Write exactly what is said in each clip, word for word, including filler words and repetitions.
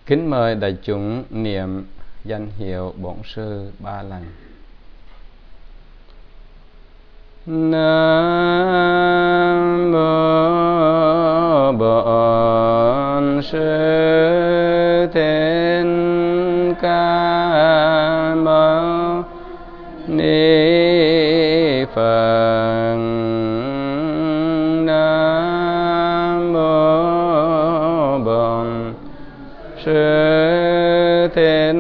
Kính mời đại chúng niệm danh hiệu Bổn Sư ba lần. Nam mô Bổn Sư Thích Ca Mâu Ni Phật. Nam mô Bổn Sư Thích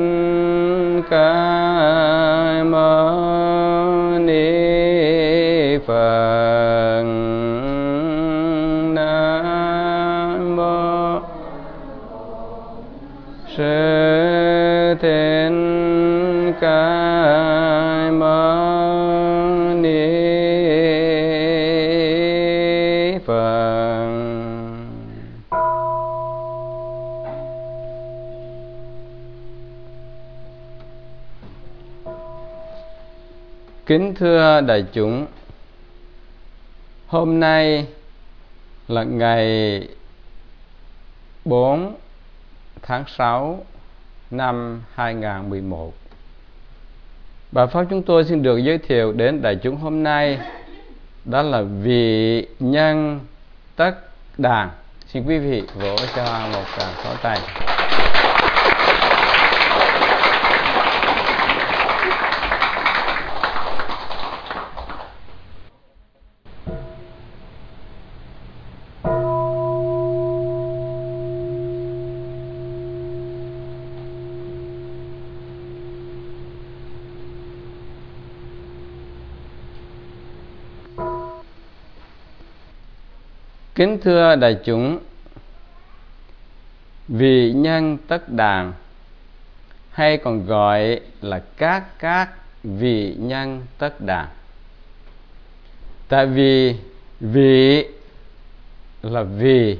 Ca Mâu Ni Phật. Nam mô Sư Thích Ca Mâu Ni Phật. Kính thưa đại chúng, hôm nay là ngày bốn tháng sáu năm hai nghìn không trăm mười một. Bài pháp chúng tôi xin được giới thiệu đến đại chúng hôm nay đó là vị nhân tất đàn. Xin quý vị vỗ cho một tràng pháo tay. Kính thưa đại chúng, vị nhân tất đàn hay còn gọi là các các vị nhân tất đàn. Tại vì vị là vì,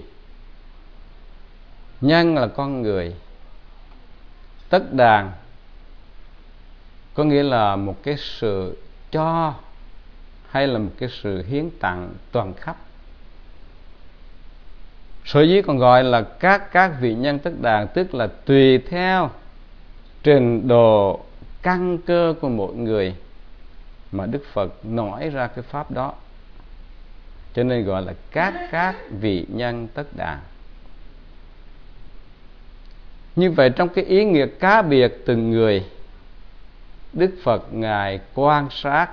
nhân là con người, tất đàn có nghĩa là một cái sự cho hay là một cái sự hiến tặng toàn khắp. Sở dĩ còn gọi là các các vị nhân tất đàn, tức là tùy theo trình độ căn cơ của mỗi người mà Đức Phật nói ra cái pháp đó, cho nên gọi là các các vị nhân tất đàn. Như vậy trong cái ý nghĩa cá biệt từng người, Đức Phật Ngài quan sát,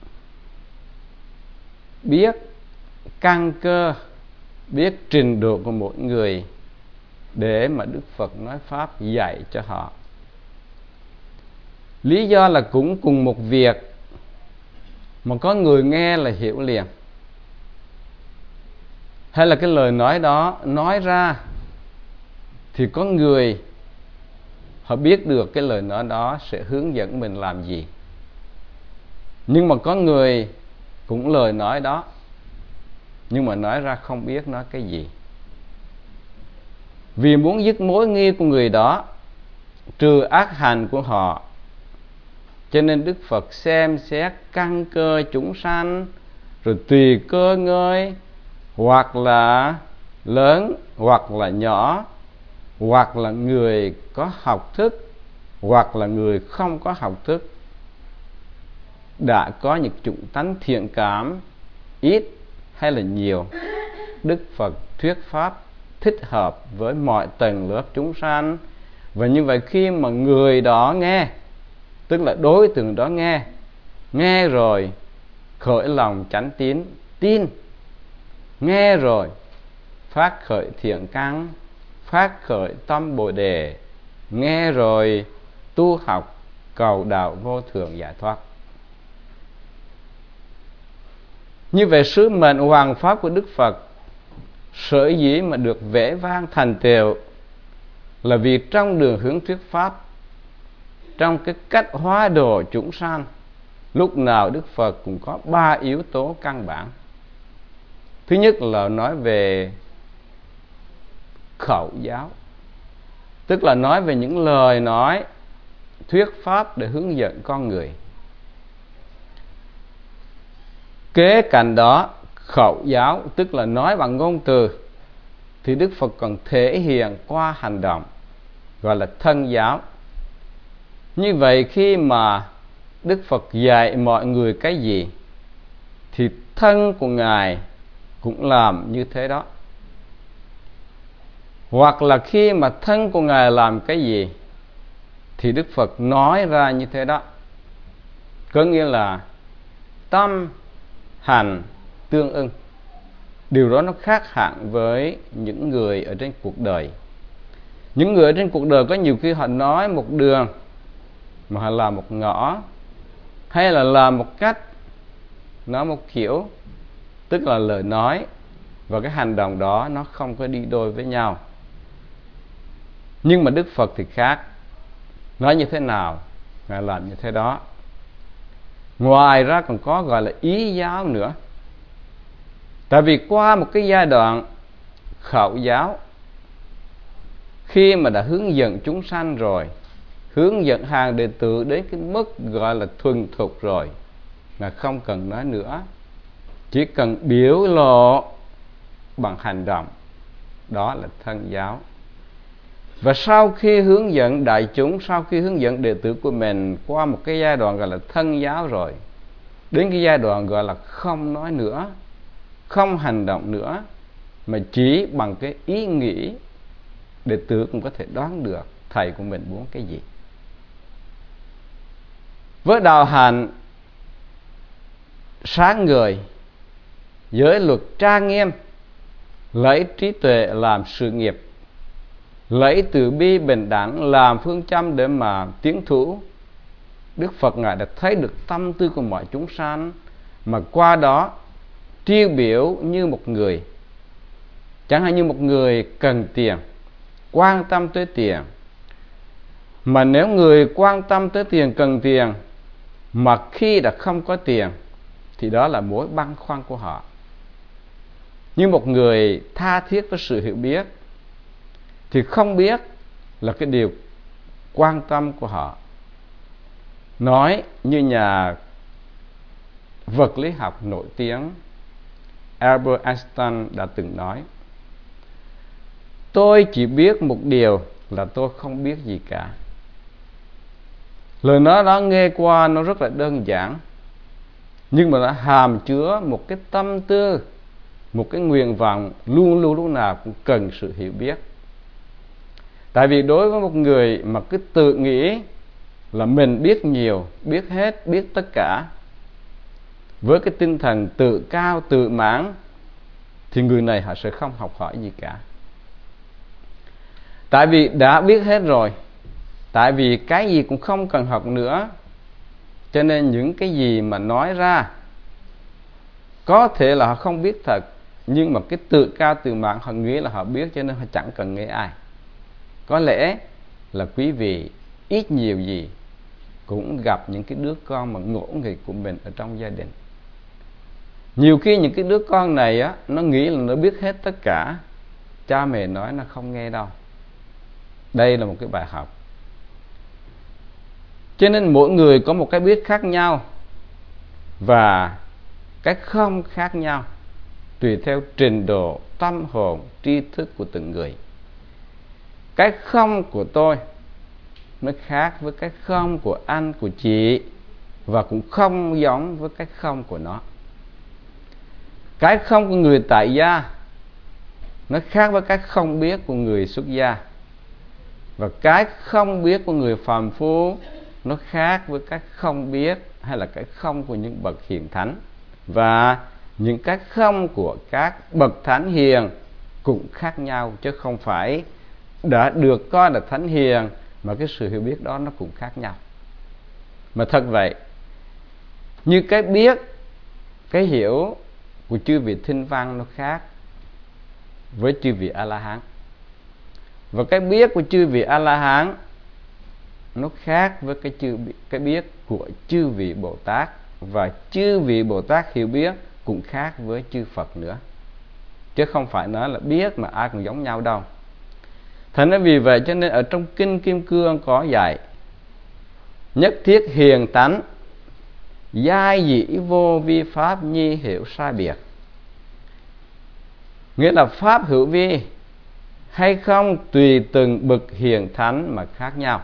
biết căn cơ, biết trình độ của mỗi người để mà Đức Phật nói pháp dạy cho họ. Lý do là cũng cùng một việc mà có người nghe là hiểu liền, hay là cái lời nói đó nói ra thì có người họ biết được cái lời nói đó sẽ hướng dẫn mình làm gì. Nhưng mà có người cũng lời nói đó nhưng mà nói ra không biết nói cái gì. Vì muốn dứt mối nghi của người đó, trừ ác hành của họ, cho nên Đức Phật xem xét căn cơ chúng sanh, rồi tùy cơ ngơi, hoặc là lớn, hoặc là nhỏ, hoặc là người có học thức, hoặc là người không có học thức, đã có những chủng tánh thiện cảm ít hay là nhiều, Đức Phật thuyết pháp thích hợp với mọi tầng lớp chúng sanh. Và như vậy khi mà người đó nghe, tức là đối tượng đó nghe, nghe rồi khởi lòng chánh tín, tin, nghe rồi phát khởi thiện căn, phát khởi tâm Bồ Đề, nghe rồi tu học cầu đạo vô thượng giải thoát. Như vậy sứ mệnh hoàng pháp của Đức Phật sở dĩ mà được vẻ vang thành tựu là vì trong đường hướng thuyết pháp, trong cái cách hóa độ chúng sanh, lúc nào Đức Phật cũng có ba yếu tố căn bản. Thứ nhất là nói về khẩu giáo, tức là nói về những lời nói thuyết pháp để hướng dẫn con người. Kế cạnh đó, khẩu giáo tức là nói bằng ngôn từ, thì Đức Phật còn thể hiện qua hành động. gọi là thân giáo. Như vậy khi mà Đức Phật dạy mọi người cái gì thì thân của Ngài cũng làm như thế đó. Hoặc là khi mà thân của Ngài làm cái gì thì Đức Phật nói ra như thế đó. Có nghĩa là tâm hành tương ưng. Điều đó nó khác hẳn với những người ở trên cuộc đời. Những người ở trên cuộc đời có nhiều khi họ nói một đường mà họ làm một ngõ, hay là làm một cách, nói một kiểu, tức là lời nói và cái hành động đó nó không có đi đôi với nhau. Nhưng mà Đức Phật thì khác. Nói như thế nào Ngài làm như thế đó. Ngoài ra còn có gọi là ý giáo nữa. Tại vì qua một cái giai đoạn khẩu giáo, khi mà đã hướng dẫn chúng sanh rồi, hướng dẫn hàng đệ tử đến cái mức gọi là thuần thục rồi, mà không cần nói nữa, chỉ cần biểu lộ bằng hành động, đó là thân giáo. Và sau khi hướng dẫn đại chúng, sau khi hướng dẫn đệ tử của mình qua một cái giai đoạn gọi là thân giáo rồi, đến cái giai đoạn gọi là không nói nữa, không hành động nữa, mà chỉ bằng cái ý nghĩ, đệ tử cũng có thể đoán được thầy của mình muốn cái gì. Với đạo hạnh sáng ngời, giới luật trang nghiêm, lấy trí tuệ làm sự nghiệp, lấy từ bi bình đẳng làm phương châm để mà tiến thủ, Đức Phật Ngài đã thấy được tâm tư của mọi chúng sanh, mà qua đó tiêu biểu như một người, chẳng hạn như một người cần tiền, quan tâm tới tiền. Mà nếu người quan tâm tới tiền, cần tiền, mà khi đã không có tiền, thì đó là mối băn khoăn của họ. Như một người tha thiết với sự hiểu biết, thì không biết là cái điều quan tâm của họ. Nói như nhà vật lý học nổi tiếng Albert Einstein đã từng nói: tôi chỉ biết một điều là tôi không biết gì cả. Lời nói đó nghe qua nó rất là đơn giản, nhưng mà nó hàm chứa một cái tâm tư, một cái nguyện vọng luôn luôn lúc nào cũng cần sự hiểu biết. Tại vì đối với một người mà cứ tự nghĩ là mình biết nhiều, biết hết, biết tất cả, với cái tinh thần tự cao, tự mãn, thì người này họ sẽ không học hỏi gì cả. Tại vì đã biết hết rồi, tại vì cái gì cũng không cần học nữa, cho nên những cái gì mà nói ra có thể là họ không biết thật, nhưng mà cái tự cao tự mãn họ nghĩ là họ biết, cho nên họ chẳng cần nghe ai. Có lẽ là quý vị ít nhiều gì cũng gặp những cái đứa con mà ngỗ nghịch của mình ở trong gia đình. Nhiều khi những cái đứa con này á, nó nghĩ là nó biết hết tất cả, cha mẹ nói nó không nghe đâu. Đây là một cái bài học. Cho nên mỗi người có một cái biết khác nhau và cái không khác nhau, tùy theo trình độ tâm hồn tri thức của từng người. Cái không của tôi nó khác với cái không của anh, của chị, và cũng không giống với cái không của nó. Cái không của người tại gia nó khác với cái không biết của người xuất gia, và cái không biết của người phàm phu nó khác với cái không biết hay là cái không của những bậc hiền thánh. Và những cái không của các bậc thánh hiền cũng khác nhau, chứ không phải đã được coi là thánh hiền mà cái sự hiểu biết đó nó cũng khác nhau. Mà thật vậy, như cái biết, cái hiểu của chư vị Thinh Văn nó khác với chư vị A-la-hán, và cái biết của chư vị A-la-hán nó khác với cái chư cái biết của chư vị Bồ Tát, và chư vị Bồ Tát hiểu biết cũng khác với chư Phật nữa, chứ không phải nói là biết mà ai cũng giống nhau đâu. Thành ra vì vậy cho nên ở trong Kinh Kim Cương có dạy: nhất thiết hiền tánh, giai dĩ vô vi pháp nhi hiểu sai biệt. Nghĩa là pháp hữu vi hay không tùy từng bậc hiền thánh mà khác nhau.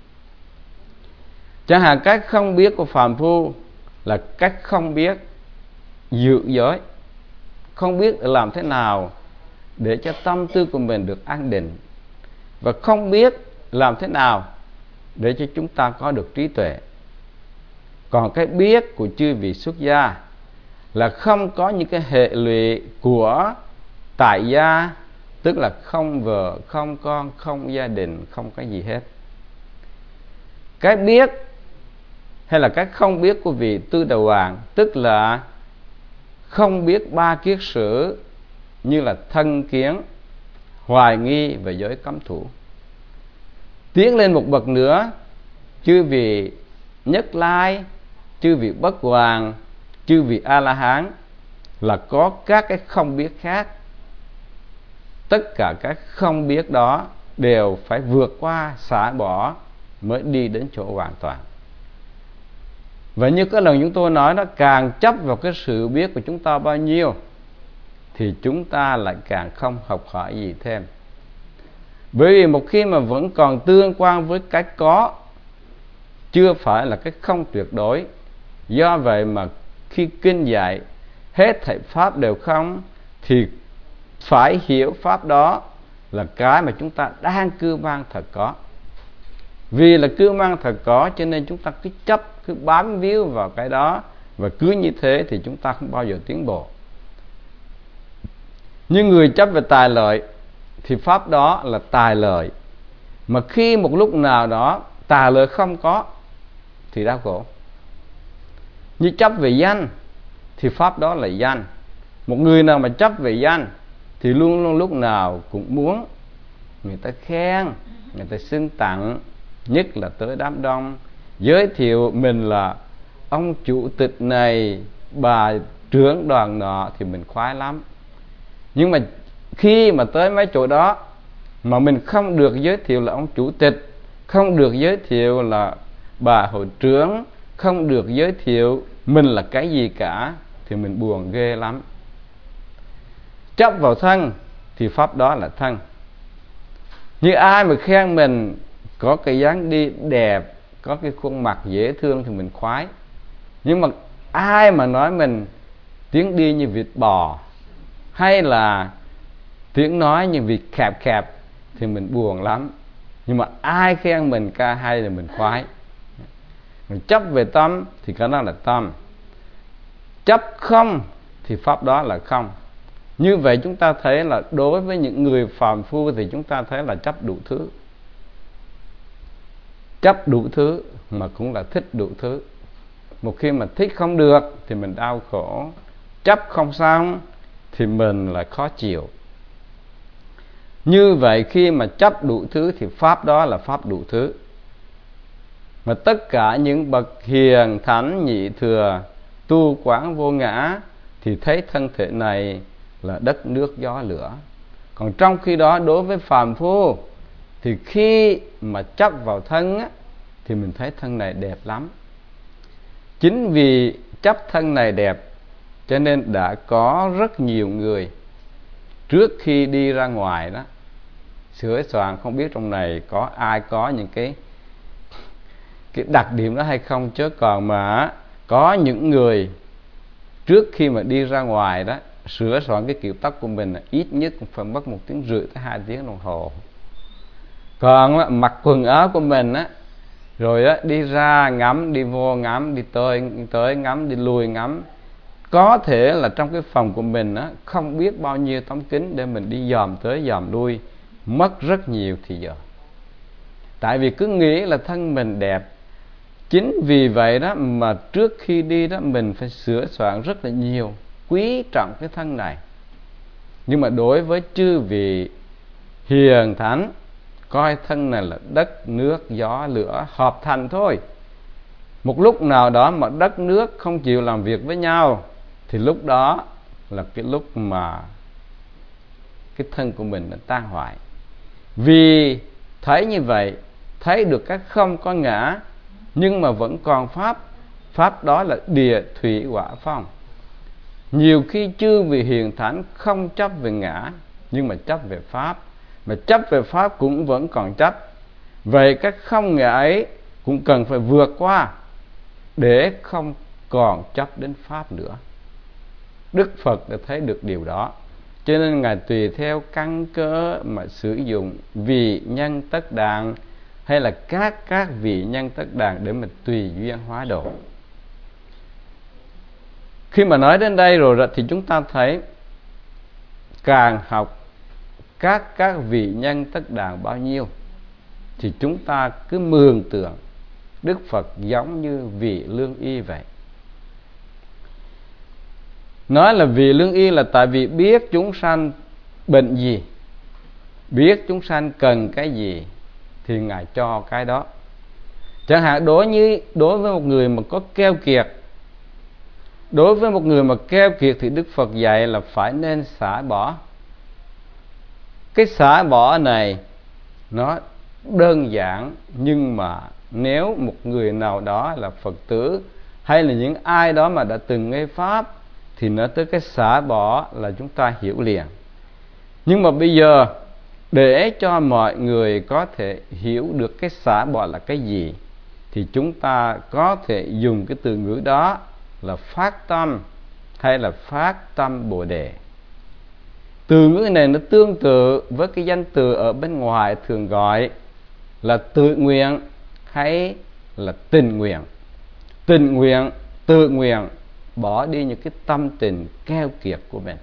Chẳng hạn cách không biết của phàm phu là cách không biết giữ giới, không biết làm thế nào để cho tâm tư của mình được an định, và không biết làm thế nào để cho chúng ta có được trí tuệ. Còn cái biết của chư vị xuất gia là không có những cái hệ lụy của tại gia, tức là không vợ, không con, không gia đình, không cái gì hết. Cái biết hay là cái không biết của vị Tư Đà Hoàng, tức là không biết ba kiết sử như là thân kiến, hoài nghi và giới cấm thủ. Tiến lên một bậc nữa, chư vị Nhất Lai, chư vị Bất Hoàng, chư vị A-la-hán là có các cái không biết khác. Tất cả các không biết đó đều phải vượt qua, xả bỏ mới đi đến chỗ hoàn toàn. Và như cái lần chúng tôi nói đó, càng chấp vào cái sự biết của chúng ta bao nhiêu thì chúng ta lại càng không học hỏi gì thêm. Bởi vì một khi mà vẫn còn tương quan với cái có, chưa phải là cái không tuyệt đối. Do vậy mà khi kinh dạy hết thảy pháp đều không, thì phải hiểu pháp đó là cái mà chúng ta đang cư mang thật có. Vì là cư mang thật có cho nên chúng ta cứ chấp, cứ bám víu vào cái đó, và cứ như thế thì chúng ta không bao giờ tiến bộ. Như người chấp về tài lợi thì pháp đó là tài lợi, mà khi một lúc nào đó tài lợi không có thì đau khổ. Như chấp về danh thì pháp đó là danh. Một người nào mà chấp về danh thì luôn luôn lúc nào cũng muốn người ta khen, người ta xưng tặng, nhất là tới đám đông, giới thiệu mình là ông chủ tịch này, bà trưởng đoàn nọ thì mình khoái lắm. Nhưng mà khi mà tới mấy chỗ đó mà mình không được giới thiệu là ông chủ tịch, không được giới thiệu là bà hội trưởng, không được giới thiệu mình là cái gì cả, thì mình buồn ghê lắm. Chấp vào thân thì pháp đó là thân. Như ai mà khen mình có cái dáng đi đẹp, có cái khuôn mặt dễ thương thì mình khoái. Nhưng mà ai mà nói mình tiếng đi như vịt bò, hay là tiếng nói như vịt khẹp khẹp thì mình buồn lắm. Nhưng mà ai khen mình ca hay thì mình khoái. Mình chấp về tâm thì cái đó là tâm. Chấp không thì pháp đó là không. Như vậy chúng ta thấy là đối với những người phàm phu thì chúng ta thấy là chấp đủ thứ. Chấp đủ thứ mà cũng là thích đủ thứ. Một khi mà thích không được thì mình đau khổ. Chấp không xong thì mình lại khó chịu. Như vậy khi mà chấp đủ thứ thì pháp đó là pháp đủ thứ. Mà tất cả những bậc hiền thánh nhị thừa tu quán vô ngã thì thấy thân thể này là đất nước gió lửa. Còn trong khi đó đối với phàm phu thì khi mà chấp vào thân á, thì mình thấy thân này đẹp lắm. Chính vì chấp thân này đẹp cho nên đã có rất nhiều người trước khi đi ra ngoài đó sửa soạn, không biết trong này có ai có những cái cái đặc điểm đó hay không, chứ còn mà có những người trước khi mà đi ra ngoài đó sửa soạn cái kiểu tóc của mình ít nhất cũng phải mất một tiếng rưỡi tới hai tiếng đồng hồ. Còn mặc quần áo của mình á, rồi á, đi ra ngắm, đi vô ngắm, đi tới, tới ngắm, đi lui ngắm. Có thể là trong cái phòng của mình á, không biết bao nhiêu tấm kính để mình đi dòm tới dòm lui, mất rất nhiều thì giờ. Tại vì cứ nghĩ là thân mình đẹp. Chính vì vậy đó mà trước khi đi đó mình phải sửa soạn rất là nhiều, quý trọng cái thân này. Nhưng mà đối với chư vị hiền thánh, coi thân này là đất nước gió lửa hợp thành thôi. Một lúc nào đó mà đất nước không chịu làm việc với nhau thì lúc đó là cái lúc mà cái thân của mình nó tan hoại. Vì thấy như vậy, thấy được cái không có ngã, nhưng mà vẫn còn pháp. Pháp đó là địa thủy hỏa phong. Nhiều khi chư vị hiền thánh không chấp về ngã, nhưng mà chấp về pháp. mà chấp về pháp cũng vẫn còn chấp. Vậy các không nghĩa ấy cũng cần phải vượt qua để không còn chấp đến pháp nữa. Đức Phật đã thấy được điều đó, cho nên Ngài tùy theo căn cơ mà sử dụng vị nhân tất đàn hay là các các vị nhân tất đàn để mình tùy duyên hóa độ. Khi mà nói đến đây rồi thì chúng ta thấy càng học các các vị nhân tất đàn bao nhiêu thì chúng ta cứ mường tượng Đức Phật giống như vị lương y vậy. Nói là vị lương y là tại vì biết chúng sanh bệnh gì, biết chúng sanh cần cái gì thì Ngài cho cái đó. Chẳng hạn đối như đối với một người mà có keo kiệt, đối với một người mà keo kiệt thì Đức Phật dạy là phải nên xả bỏ. Cái xả bỏ này nó đơn giản, nhưng mà nếu một người nào đó là Phật tử hay là những ai đó mà đã từng nghe pháp thì nói tới cái xả bỏ là chúng ta hiểu liền. Nhưng mà bây giờ để cho mọi người có thể hiểu được cái xả bỏ là cái gì thì chúng ta có thể dùng cái từ ngữ đó là phát tâm hay là phát tâm Bồ Đề. Từ ngữ này nó tương tự với cái danh từ ở bên ngoài thường gọi là tự nguyện hay là tình nguyện. Tình nguyện, tự nguyện, bỏ đi những cái tâm tình keo kiệt của mình.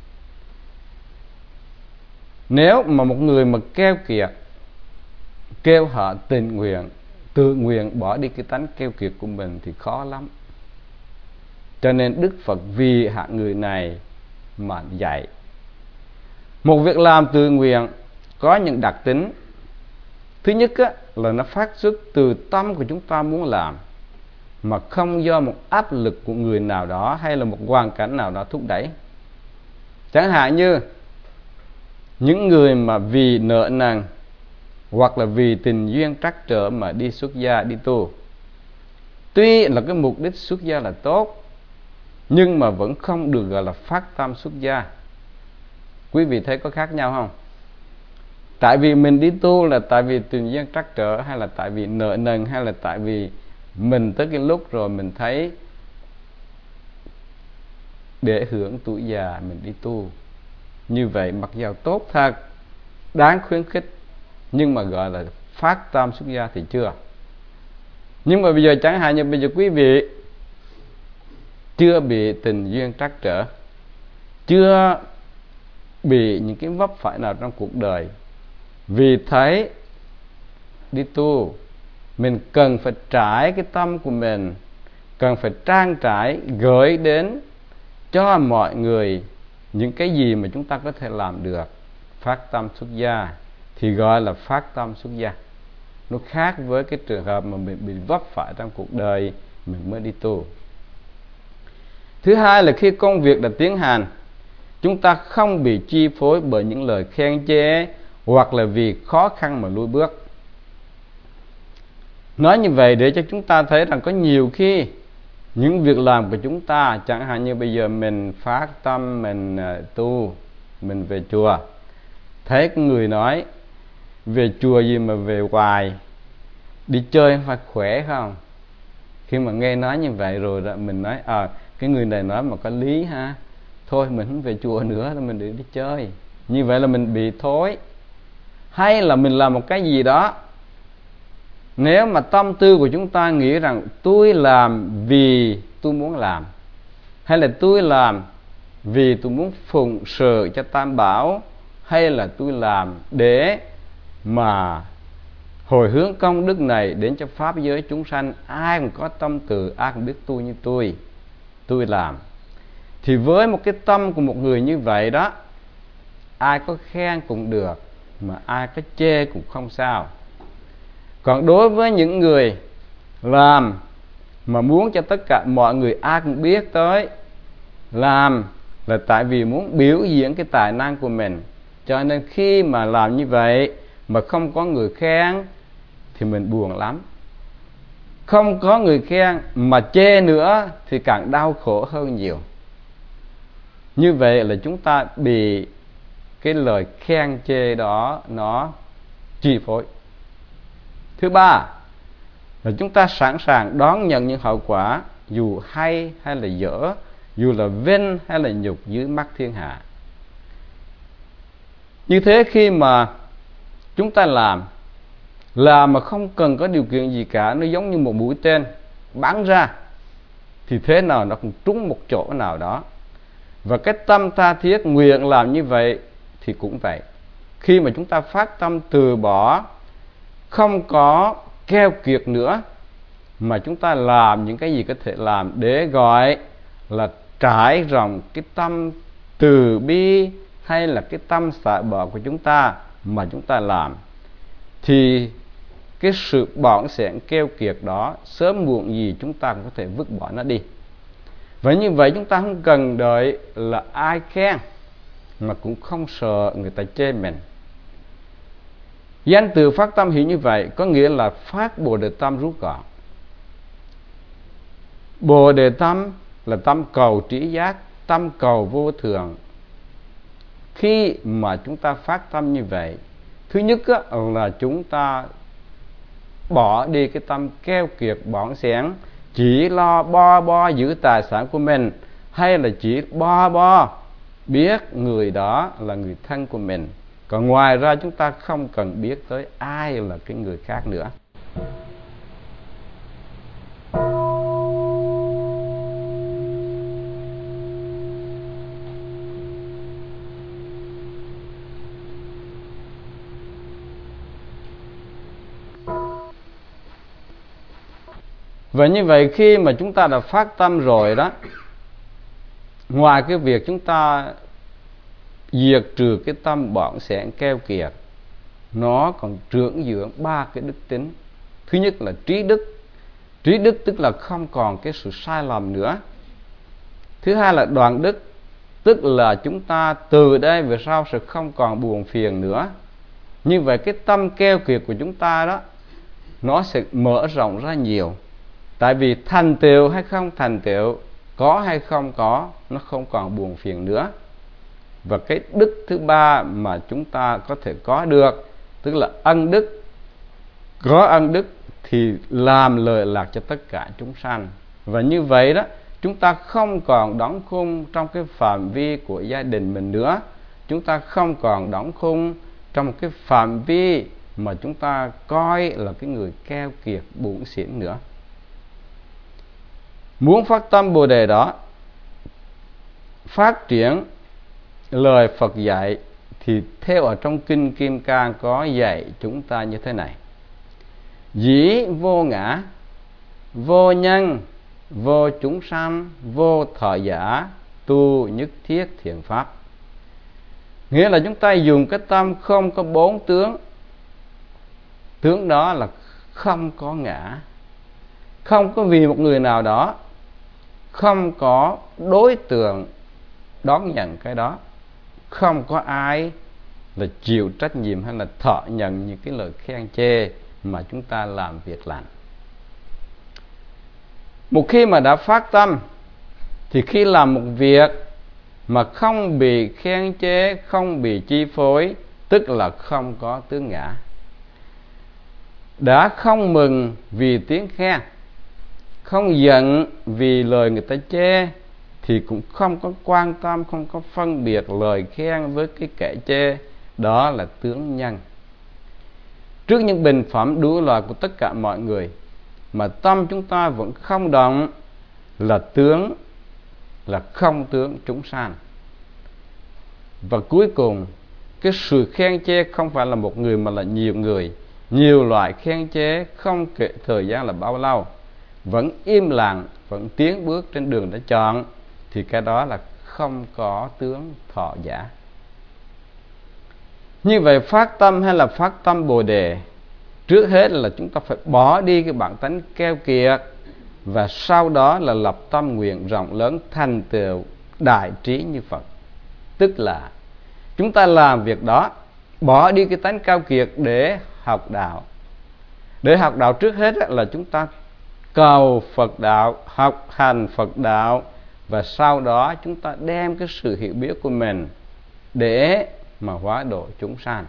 Nếu mà một người mà keo kiệt kêu họ tình nguyện, tự nguyện bỏ đi cái tánh keo kiệt của mình thì khó lắm. Cho nên Đức Phật vì hạng người này mà dạy. Một việc làm tự nguyện có những đặc tính. Thứ nhất á, là nó phát xuất từ tâm của chúng ta muốn làm, mà không do một áp lực của người nào đó hay là một hoàn cảnh nào đó thúc đẩy. Chẳng hạn như những người mà vì nợ nần hoặc là vì tình duyên trắc trở mà đi xuất gia, đi tu. Tuy là cái mục đích xuất gia là tốt, nhưng mà vẫn không được gọi là phát tâm xuất gia. Quý vị thấy có khác nhau không? Tại vì mình đi tu là tại vì tình duyên trắc trở, hay là tại vì nợ nần, hay là tại vì mình tới cái lúc rồi mình thấy để hưởng tuổi già mình đi tu. Như vậy mặc dù tốt thật, đáng khuyến khích, nhưng mà gọi là phát tâm xuất gia thì chưa. Nhưng mà bây giờ chẳng hạn như bây giờ quý vị chưa bị tình duyên trắc trở, chưa bị những cái vấp phải nào trong cuộc đời, vì thấy đi tu mình cần phải trải cái tâm của mình, cần phải trang trải gửi đến cho mọi người những cái gì mà chúng ta có thể làm được, phát tâm xuất gia thì gọi là phát tâm xuất gia. Nó khác với cái trường hợp mà mình bị vấp phải trong cuộc đời mình mới đi tu. Thứ hai là khi công việc đã tiến hành, chúng ta không bị chi phối bởi những lời khen chê hoặc là vì khó khăn mà lùi bước. Nói như vậy để cho chúng ta thấy rằng có nhiều khi những việc làm của chúng ta, chẳng hạn như bây giờ mình phát tâm mình tu, mình về chùa, thấy có người nói về chùa gì mà về hoài, đi chơi phải khỏe không? Khi mà nghe nói như vậy rồi đó, mình nói à, cái người này nói mà có lý ha, thôi mình không về chùa nữa, mình đi đi chơi. Như vậy là mình bị thối. Hay là mình làm một cái gì đó, nếu mà tâm tư của chúng ta nghĩ rằng tôi làm vì tôi muốn làm, hay là tôi làm vì tôi muốn phụng sự cho Tam Bảo, hay là tôi làm để mà hồi hướng công đức này đến cho pháp giới chúng sanh, ai cũng có tâm từ, ai cũng biết tôi như tôi, tôi làm. Thì với một cái tâm của một người như vậy đó, ai có khen cũng được, mà ai có chê cũng không sao. Còn đối với những người làm mà muốn cho tất cả mọi người ai cũng biết tới, làm là tại vì muốn biểu diễn cái tài năng của mình, cho nên khi mà làm như vậy mà không có người khen thì mình buồn lắm. Không có người khen mà chê nữa thì càng đau khổ hơn nhiều. Như vậy là chúng ta bị cái lời khen chê đó nó chi phối. Thứ ba là chúng ta sẵn sàng đón nhận những hậu quả dù hay hay là dở, dù là vinh hay là nhục dưới mắt thiên hạ. Như thế khi mà chúng ta làm làm mà không cần có điều kiện gì cả, nó giống như một mũi tên bắn ra, thì thế nào nó cũng trúng một chỗ nào đó. Và cái tâm tha thiết nguyện làm như vậy thì cũng vậy. Khi mà chúng ta phát tâm từ bỏ, không có keo kiệt nữa, mà chúng ta làm những cái gì có thể làm để gọi là trải rộng cái tâm từ bi hay là cái tâm xả bỏ của chúng ta mà chúng ta làm, thì cái sự bỏng sẻn keo kiệt đó sớm muộn gì chúng ta cũng có thể vứt bỏ nó đi. Và như vậy chúng ta không cần đợi là ai khen, mà cũng không sợ người ta chê mình. Danh từ phát tâm hiểu như vậy có nghĩa là phát Bồ Đề tâm rút gọn. Bồ Đề tâm là tâm cầu trí giác, tâm cầu vô thường. Khi mà chúng ta phát tâm như vậy, thứ nhất á, là chúng ta bỏ đi cái tâm keo kiệt bỏng sẻn, chỉ lo bo bo giữ tài sản của mình, hay là chỉ bo bo biết người đó là người thân của mình. Còn ngoài ra chúng ta không cần biết tới ai là cái người khác nữa. Và như vậy khi mà chúng ta đã phát tâm rồi đó, ngoài cái việc chúng ta diệt trừ cái tâm bỏng sẻn keo kiệt, nó còn trưởng dưỡng ba cái đức tính. Thứ nhất là trí đức. Trí đức tức là không còn cái sự sai lầm nữa. Thứ hai là đoàn đức, tức là chúng ta từ đây về sau sẽ không còn buồn phiền nữa. Như vậy cái tâm keo kiệt của chúng ta đó, nó sẽ mở rộng ra nhiều. Tại vì thành tựu hay không thành tựu, có hay không có, nó không còn buồn phiền nữa. Và cái đức thứ ba mà chúng ta có thể có được, tức là ân đức. Có ân đức thì làm lợi lạc cho tất cả chúng sanh. Và như vậy đó, chúng ta không còn đóng khung trong cái phạm vi của gia đình mình nữa. Chúng ta không còn đóng khung trong cái phạm vi mà chúng ta coi là cái người keo kiệt bủn xỉn nữa. Muốn phát tâm Bồ Đề đó, phát triển lời Phật dạy, thì theo ở trong Kinh Kim Cang có dạy chúng ta như thế này: dĩ vô ngã, vô nhân, vô chúng sanh, vô thọ giả, tu nhất thiết thiện pháp. Nghĩa là chúng ta dùng cái tâm không có bốn tướng. Tướng đó là không có ngã, không có vì một người nào đó, không có đối tượng đón nhận cái đó, không có ai là chịu trách nhiệm hay là thọ nhận những cái lời khen chê mà chúng ta làm việc lành. Một khi mà đã phát tâm, thì khi làm một việc mà không bị khen chê, không bị chi phối, tức là không có tướng ngã. Đã không mừng vì tiếng khen, không giận vì lời người ta chê, thì cũng không có quan tâm, không có phân biệt lời khen với cái kẻ chê. Đó là tướng nhân. Trước những bình phẩm đủ loại của tất cả mọi người mà tâm chúng ta vẫn không động, là tướng, là không tướng chúng sanh. Và cuối cùng, cái sự khen chê không phải là một người mà là nhiều người, nhiều loại khen chê, không kể thời gian là bao lâu, vẫn im lặng, vẫn tiến bước trên đường đã chọn, thì cái đó là không có tướng thọ giả. Như vậy phát tâm hay là phát tâm Bồ Đề, trước hết là chúng ta phải bỏ đi cái bản tánh keo kiệt, và sau đó là lập tâm nguyện rộng lớn thành tựu đại trí như Phật. Tức là chúng ta làm việc đó, bỏ đi cái tánh keo kiệt để học đạo. Để học đạo trước hết là chúng ta cầu Phật đạo, học hành Phật đạo, và sau đó chúng ta đem cái sự hiểu biết của mình để mà hóa độ chúng sanh.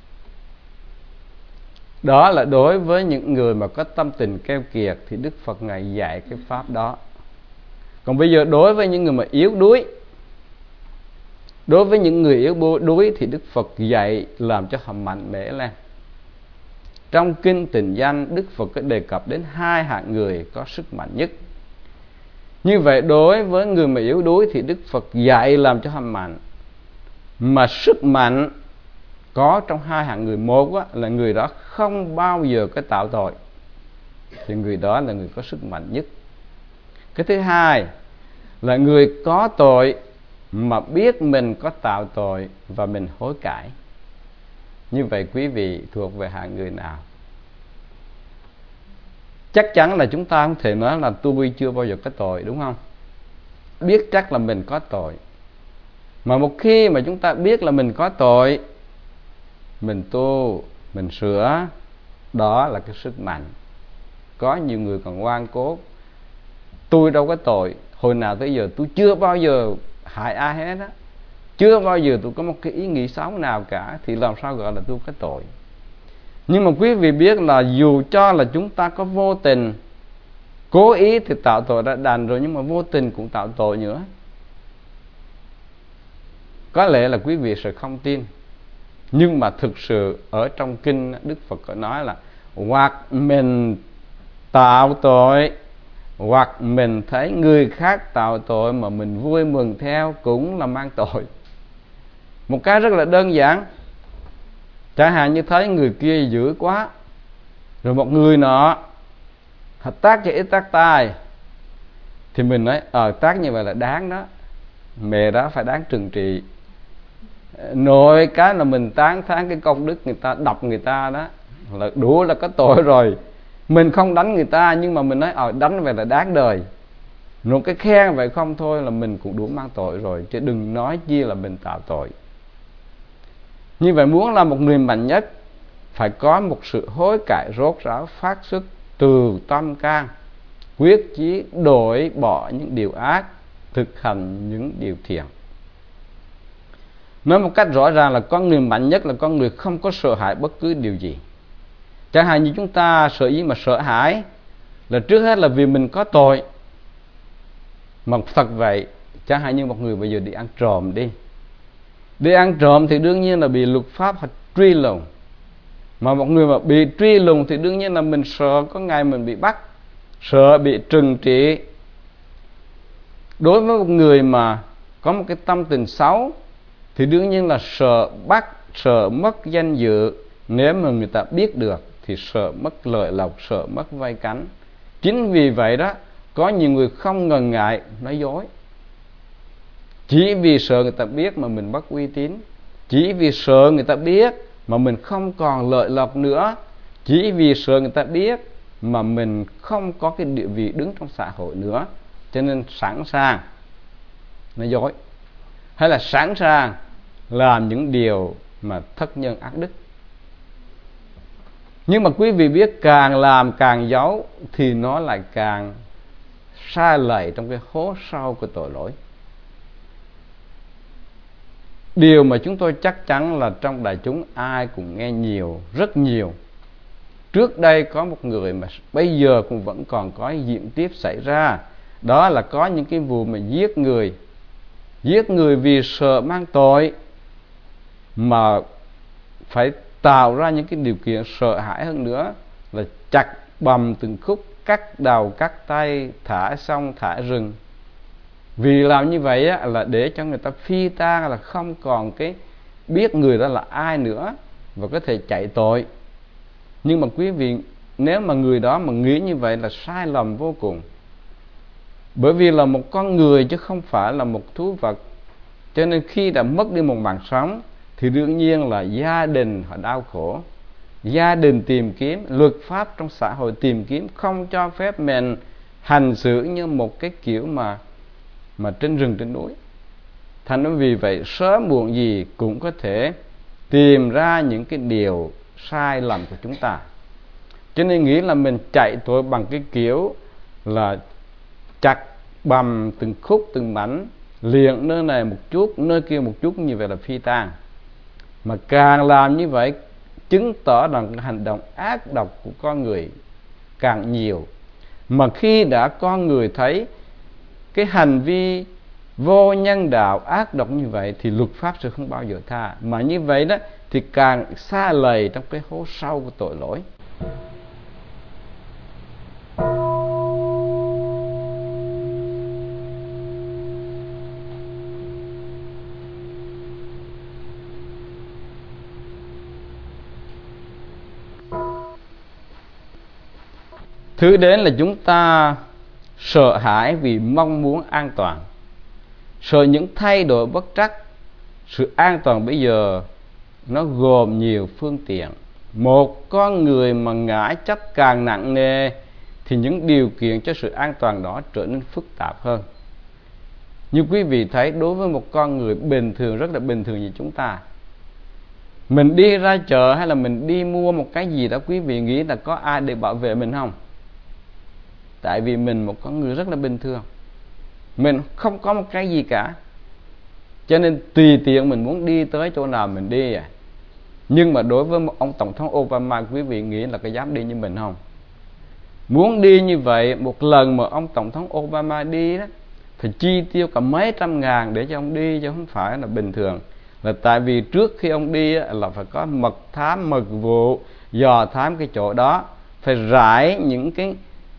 Đó là đối với những người mà có tâm tình keo kiệt thì Đức Phật Ngài dạy cái pháp đó. Còn bây giờ đối với những người mà yếu đuối, đối với những người yếu đuối thì Đức Phật dạy làm cho họ mạnh mẽ lên. Trong kinh Tịnh Danh, Đức Phật có đề cập đến hai hạng người có sức mạnh nhất. Như vậy đối với người mà yếu đuối thì Đức Phật dạy làm cho họ mạnh. Mà sức mạnh có trong hai hạng người. Một á, là người đó không bao giờ có tạo tội, thì người đó là người có sức mạnh nhất. Cái thứ hai là người có tội mà biết mình có tạo tội và mình hối cải. Như vậy quý vị thuộc về hạng người nào? Chắc chắn là chúng ta không thể nói là tôi chưa bao giờ có tội, đúng không? Biết chắc là mình có tội. Mà một khi mà chúng ta biết là mình có tội, mình tu, mình sửa, đó là cái sức mạnh. Có nhiều người còn ngoan cố, tôi đâu có tội, hồi nào tới giờ tôi chưa bao giờ hại ai hết á, chưa bao giờ tôi có một cái ý nghĩ xấu nào cả, thì làm sao gọi là tôi có tội? Nhưng mà quý vị biết là dù cho là chúng ta có vô tình, cố ý thì tạo tội đã đành rồi, nhưng mà vô tình cũng tạo tội nữa. Có lẽ là quý vị sẽ không tin, nhưng mà thực sự ở trong kinh Đức Phật có nói là hoặc mình tạo tội, hoặc mình thấy người khác tạo tội mà mình vui mừng theo cũng là mang tội. Một cái rất là đơn giản, chẳng hạn như thấy người kia dữ quá, rồi một người nọ hợp tác cho ít tác tai, thì mình nói ờ tác như vậy là đáng đó, mẹ đó phải đáng trừng trị. Nội cái là mình tán thán cái công đức người ta, đập người ta đó là đủ là có tội rồi. Mình không đánh người ta, nhưng mà mình nói ờ đánh vậy là đáng đời. Một cái khen vậy không thôi là mình cũng đủ mang tội rồi, chứ đừng nói chi là mình tạo tội. Như vậy muốn là một người mạnh nhất, phải có một sự hối cải rốt ráo phát xuất từ tâm can, quyết chí đổi bỏ những điều ác, thực hành những điều thiện. Nói một cách rõ ràng là con người mạnh nhất là con người không có sợ hãi bất cứ điều gì. Chẳng hạn như chúng ta sợ gì mà sợ hãi, là trước hết là vì mình có tội. Mà thật vậy, chẳng hạn như một người bây giờ đi ăn trộm đi, đi ăn trộm thì đương nhiên là bị luật pháp họ truy lùng. Mà một người mà bị truy lùng thì đương nhiên là mình sợ có ngày mình bị bắt, sợ bị trừng trị. Đối với một người mà có một cái tâm tình xấu thì đương nhiên là sợ bắt, sợ mất danh dự. Nếu mà người ta biết được thì sợ mất lợi lộc, sợ mất vay cánh. Chính vì vậy đó, có nhiều người không ngần ngại nói dối, chỉ vì sợ người ta biết mà mình mất uy tín, chỉ vì sợ người ta biết mà mình không còn lợi lộc nữa, chỉ vì sợ người ta biết mà mình không có cái địa vị đứng trong xã hội nữa, cho nên sẵn sàng nói dối, hay là sẵn sàng làm những điều mà thất nhân ác đức. Nhưng mà quý vị biết, càng làm càng giấu thì nó lại càng sa lầy trong cái hố sâu của tội lỗi. Điều mà chúng tôi chắc chắn là trong đại chúng ai cũng nghe nhiều, rất nhiều. Trước đây có một người mà bây giờ cũng vẫn còn có diễn tiếp xảy ra, đó là có những cái vụ mà giết người, giết người vì sợ mang tội, mà phải tạo ra những cái điều kiện sợ hãi hơn nữa, là chặt bầm từng khúc, cắt đầu cắt tay, thả sông thả rừng. Vì làm như vậy á, là để cho người ta phi tang, là không còn cái biết người đó là ai nữa và có thể chạy tội. Nhưng mà quý vị, nếu mà người đó mà nghĩ như vậy là sai lầm vô cùng. Bởi vì là một con người chứ không phải là một thú vật. Cho nên khi đã mất đi một mạng sống thì đương nhiên là gia đình họ đau khổ, gia đình tìm kiếm, luật pháp trong xã hội tìm kiếm, không cho phép mình hành xử như một cái kiểu mà mà trên rừng trên núi. Thành ra vì vậy sớm muộn gì cũng có thể tìm ra những cái điều sai lầm của chúng ta. Cho nên nghĩ là mình chạy tội bằng cái kiểu là chặt bầm từng khúc từng mảnh, liền nơi này một chút, nơi kia một chút, như vậy là phi tang. Mà càng làm như vậy, chứng tỏ rằng hành động ác độc của con người càng nhiều. Mà khi đã con người thấy cái hành vi vô nhân đạo ác độc như vậy thì luật pháp sẽ không bao giờ tha. Mà như vậy đó thì càng sa lầy trong cái hố sâu của tội lỗi. Thứ đến là chúng ta sợ hãi vì mong muốn an toàn, sợ những thay đổi bất trắc. Sự an toàn bây giờ nó gồm nhiều phương tiện. Một con người mà ngã chấp càng nặng nề thì những điều kiện cho sự an toàn đó trở nên phức tạp hơn. Như quý vị thấy, đối với một con người bình thường, rất là bình thường như chúng ta, mình đi ra chợ hay là mình đi mua một cái gì đó, quý vị nghĩ là có ai để bảo vệ mình không? Tại vì mình một con người rất là bình thường, mình không có một cái gì cả, cho nên tùy tiện mình muốn đi tới chỗ nào mình đi à. Nhưng mà đối với một ông Tổng thống Obama, quý vị nghĩ là có dám đi như mình không? Muốn đi như vậy, một lần mà ông Tổng thống Obama đi đó, thì chi tiêu cả mấy trăm ngàn để cho ông đi, chứ không phải là bình thường. Là tại vì trước khi ông đi là phải có mật thám, mật vụ, dò thám cái chỗ đó, phải rải những cái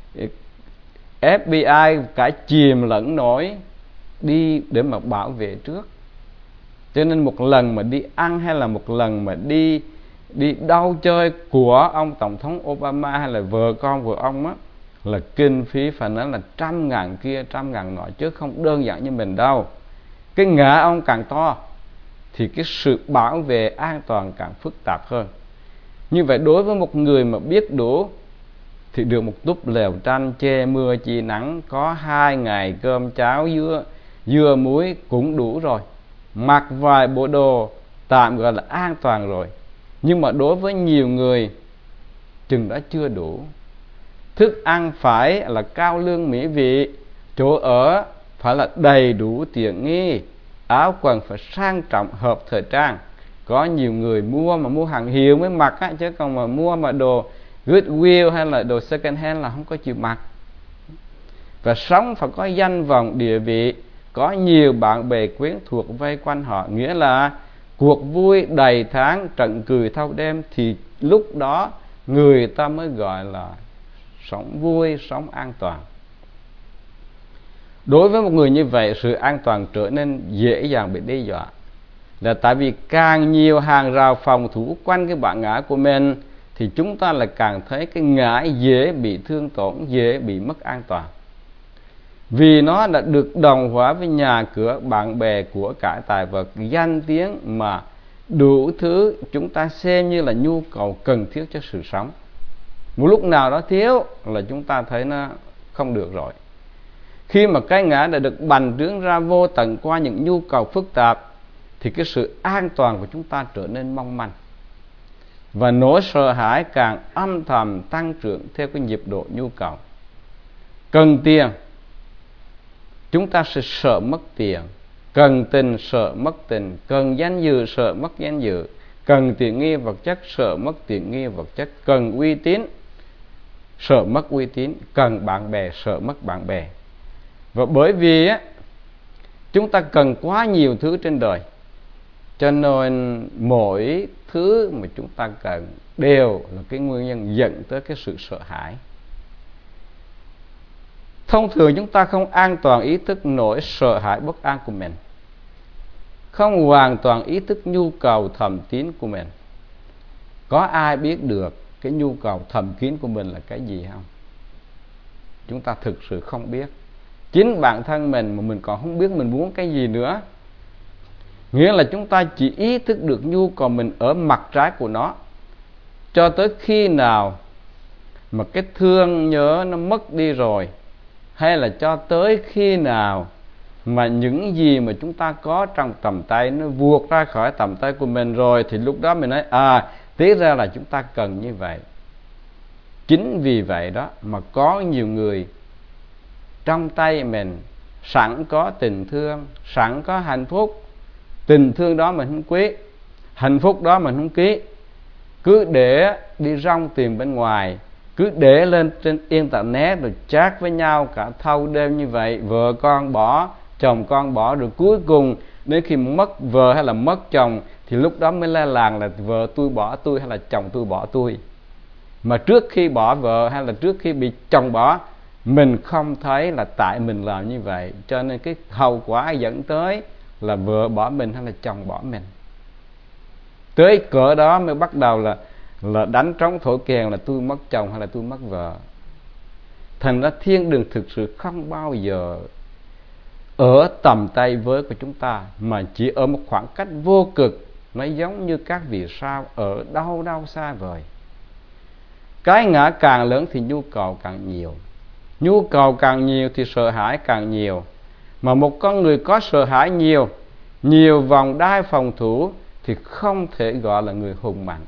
ép bê i cả chìm lẫn nổi đi để mà bảo vệ trước. Cho nên một lần mà đi ăn hay là một lần mà đi đi đâu chơi của ông Tổng thống Obama hay là vợ con của ông á, là kinh phí phải nói là trăm ngàn kia trăm ngàn nọ, chứ không đơn giản như mình đâu. Cái ngã ông càng to thì cái sự bảo vệ an toàn càng phức tạp hơn. Như vậy đối với một người mà biết đủ thì được một túp lều tranh che mưa chi nắng, có hai ngày cơm cháo dưa dưa muối cũng đủ rồi, mặc vài bộ đồ tạm gọi là an toàn rồi. Nhưng mà đối với nhiều người chừng đó chưa đủ. Thức ăn phải là cao lương mỹ vị, chỗ ở phải là đầy đủ tiện nghi, áo quần phải sang trọng hợp thời trang. Có nhiều người mua mà mua hàng hiệu mới mặc á, chứ còn mà mua mà đồ Goodwill hay là đồ second hand là không có chịu mặc. Và sống phải có danh vọng địa vị, có nhiều bạn bè quyến thuộc vây quanh họ, nghĩa là cuộc vui đầy tháng, trận cười thâu đêm, thì lúc đó người ta mới gọi là sống vui, sống an toàn. Đối với một người như vậy, sự an toàn trở nên dễ dàng bị đe dọa, là tại vì càng nhiều hàng rào phòng thủ quanh cái bản ngã của mình thì chúng ta lại càng thấy cái ngã dễ bị thương tổn, dễ bị mất an toàn. Vì nó đã được đồng hóa với nhà cửa, bạn bè, của cải tài vật, danh tiếng mà đủ thứ chúng ta xem như là nhu cầu cần thiết cho sự sống. Một lúc nào đó thiếu là chúng ta thấy nó không được rồi. Khi mà cái ngã đã được bành trướng ra vô tận qua những nhu cầu phức tạp thì cái sự an toàn của chúng ta trở nên mong manh. Và nỗi sợ hãi càng âm thầm tăng trưởng theo cái nhịp độ nhu cầu. Cần tiền, chúng ta sẽ sợ mất tiền. Cần tình, sợ mất tình. Cần danh dự, sợ mất danh dự. Cần tiện nghi vật chất, sợ mất tiện nghi vật chất. Cần uy tín, sợ mất uy tín. Cần bạn bè, sợ mất bạn bè. Và bởi vì á, chúng ta cần quá nhiều thứ trên đời, cho nên mỗi thứ mà chúng ta cần đều là cái nguyên nhân dẫn tới cái sự sợ hãi. Thông thường chúng ta không an toàn ý thức nỗi sợ hãi bất an của mình, không hoàn toàn ý thức nhu cầu thầm kín của mình. Có ai biết được cái nhu cầu thầm kín của mình là cái gì không? Chúng ta thực sự không biết. Chính bản thân mình mà mình còn không biết mình muốn cái gì nữa. Nghĩa là chúng ta chỉ ý thức được nhu cầu mình ở mặt trái của nó, cho tới khi nào mà cái thương nhớ nó mất đi rồi, hay là cho tới khi nào mà những gì mà chúng ta có trong tầm tay nó vụt ra khỏi tầm tay của mình rồi, thì lúc đó mình nói à, tí ra là chúng ta cần như vậy. Chính vì vậy đó mà có nhiều người trong tay mình sẵn có tình thương, sẵn có hạnh phúc, tình thương đó mình không quý, hạnh phúc đó mình không ký, cứ để đi rong tìm bên ngoài, cứ để lên trên internet rồi chat với nhau cả thâu đêm như vậy, vợ con bỏ, chồng con bỏ, rồi cuối cùng đến khi mất vợ hay là mất chồng thì lúc đó mới la làng là vợ tôi bỏ tôi hay là chồng tôi bỏ tôi. Mà trước khi bỏ vợ hay là trước khi bị chồng bỏ, mình không thấy là tại mình làm như vậy, cho nên cái hậu quả dẫn tới là vợ bỏ mình hay là chồng bỏ mình. Tới cỡ đó mới bắt đầu là là đánh trống thổi kèn là tôi mất chồng hay là tôi mất vợ. Thành ra thiên đường thực sự không bao giờ ở tầm tay với của chúng ta, mà chỉ ở một khoảng cách vô cực. Nó giống như các vì sao ở đâu đâu xa vời. Cái ngã càng lớn thì nhu cầu càng nhiều, nhu cầu càng nhiều thì sợ hãi càng nhiều. Mà một con người có sợ hãi nhiều, nhiều vòng đai phòng thủ thì không thể gọi là người hùng mạnh.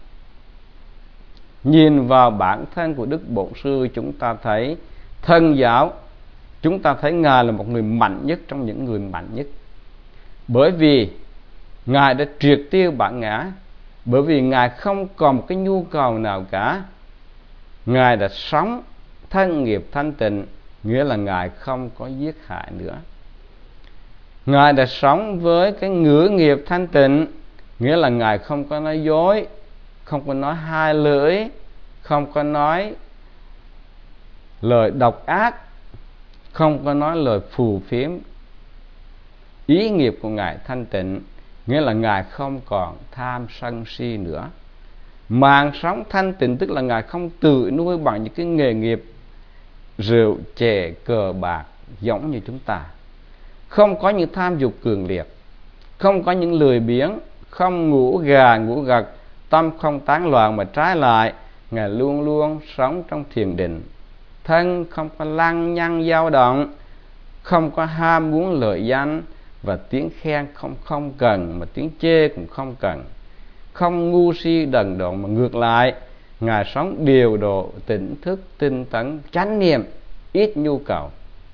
Nhìn vào bản thân của Đức Bổn Sư, chúng ta thấy Thân Giáo, chúng ta thấy Ngài là một người mạnh nhất trong những người mạnh nhất. Bởi vì Ngài đã triệt tiêu bản ngã, bởi vì Ngài không còn một cái nhu cầu nào cả. Ngài đã sống thân nghiệp thanh tịnh, nghĩa là Ngài không có giết hại nữa. Ngài đã sống với cái ngữ nghiệp thanh tịnh, nghĩa là Ngài không có nói dối, không có nói hai lưỡi, không có nói lời độc ác, không có nói lời phù phiếm. Ý nghiệp của Ngài thanh tịnh, nghĩa là Ngài không còn tham sân si nữa. Mạng sống thanh tịnh tức là Ngài không tự nuôi bằng những cái nghề nghiệp rượu, chè, cờ bạc giống như chúng ta. Không có những tham dục cường liệt, không có những lười biếng, không ngủ gà ngủ gật, tâm không tán loạn, mà trái lại Ngài luôn luôn sống trong thiền định. Thân không có lăng nhăng dao động, không có ham muốn lợi danh, và tiếng khen không không cần, mà tiếng chê cũng không cần. Không ngu si đần độn, mà ngược lại Ngài sống điều độ, tỉnh thức, tinh tấn, chánh niệm, ít nhu cầu,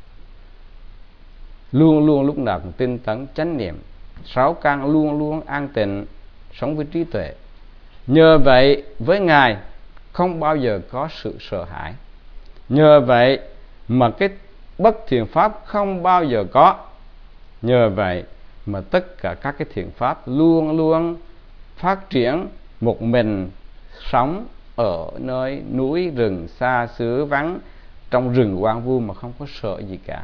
luôn luôn lúc nào cũng tinh tấn chánh niệm. Sáu căn luôn luôn an tịnh, sống với trí tuệ. Nhờ vậy với Ngài không bao giờ có sự sợ hãi. Nhờ vậy mà cái bất thiện pháp không bao giờ có. Nhờ vậy mà tất cả các cái thiện pháp luôn luôn phát triển. Một mình sống ở nơi núi rừng xa xứ vắng, trong rừng hoang vu mà không có sợ gì cả.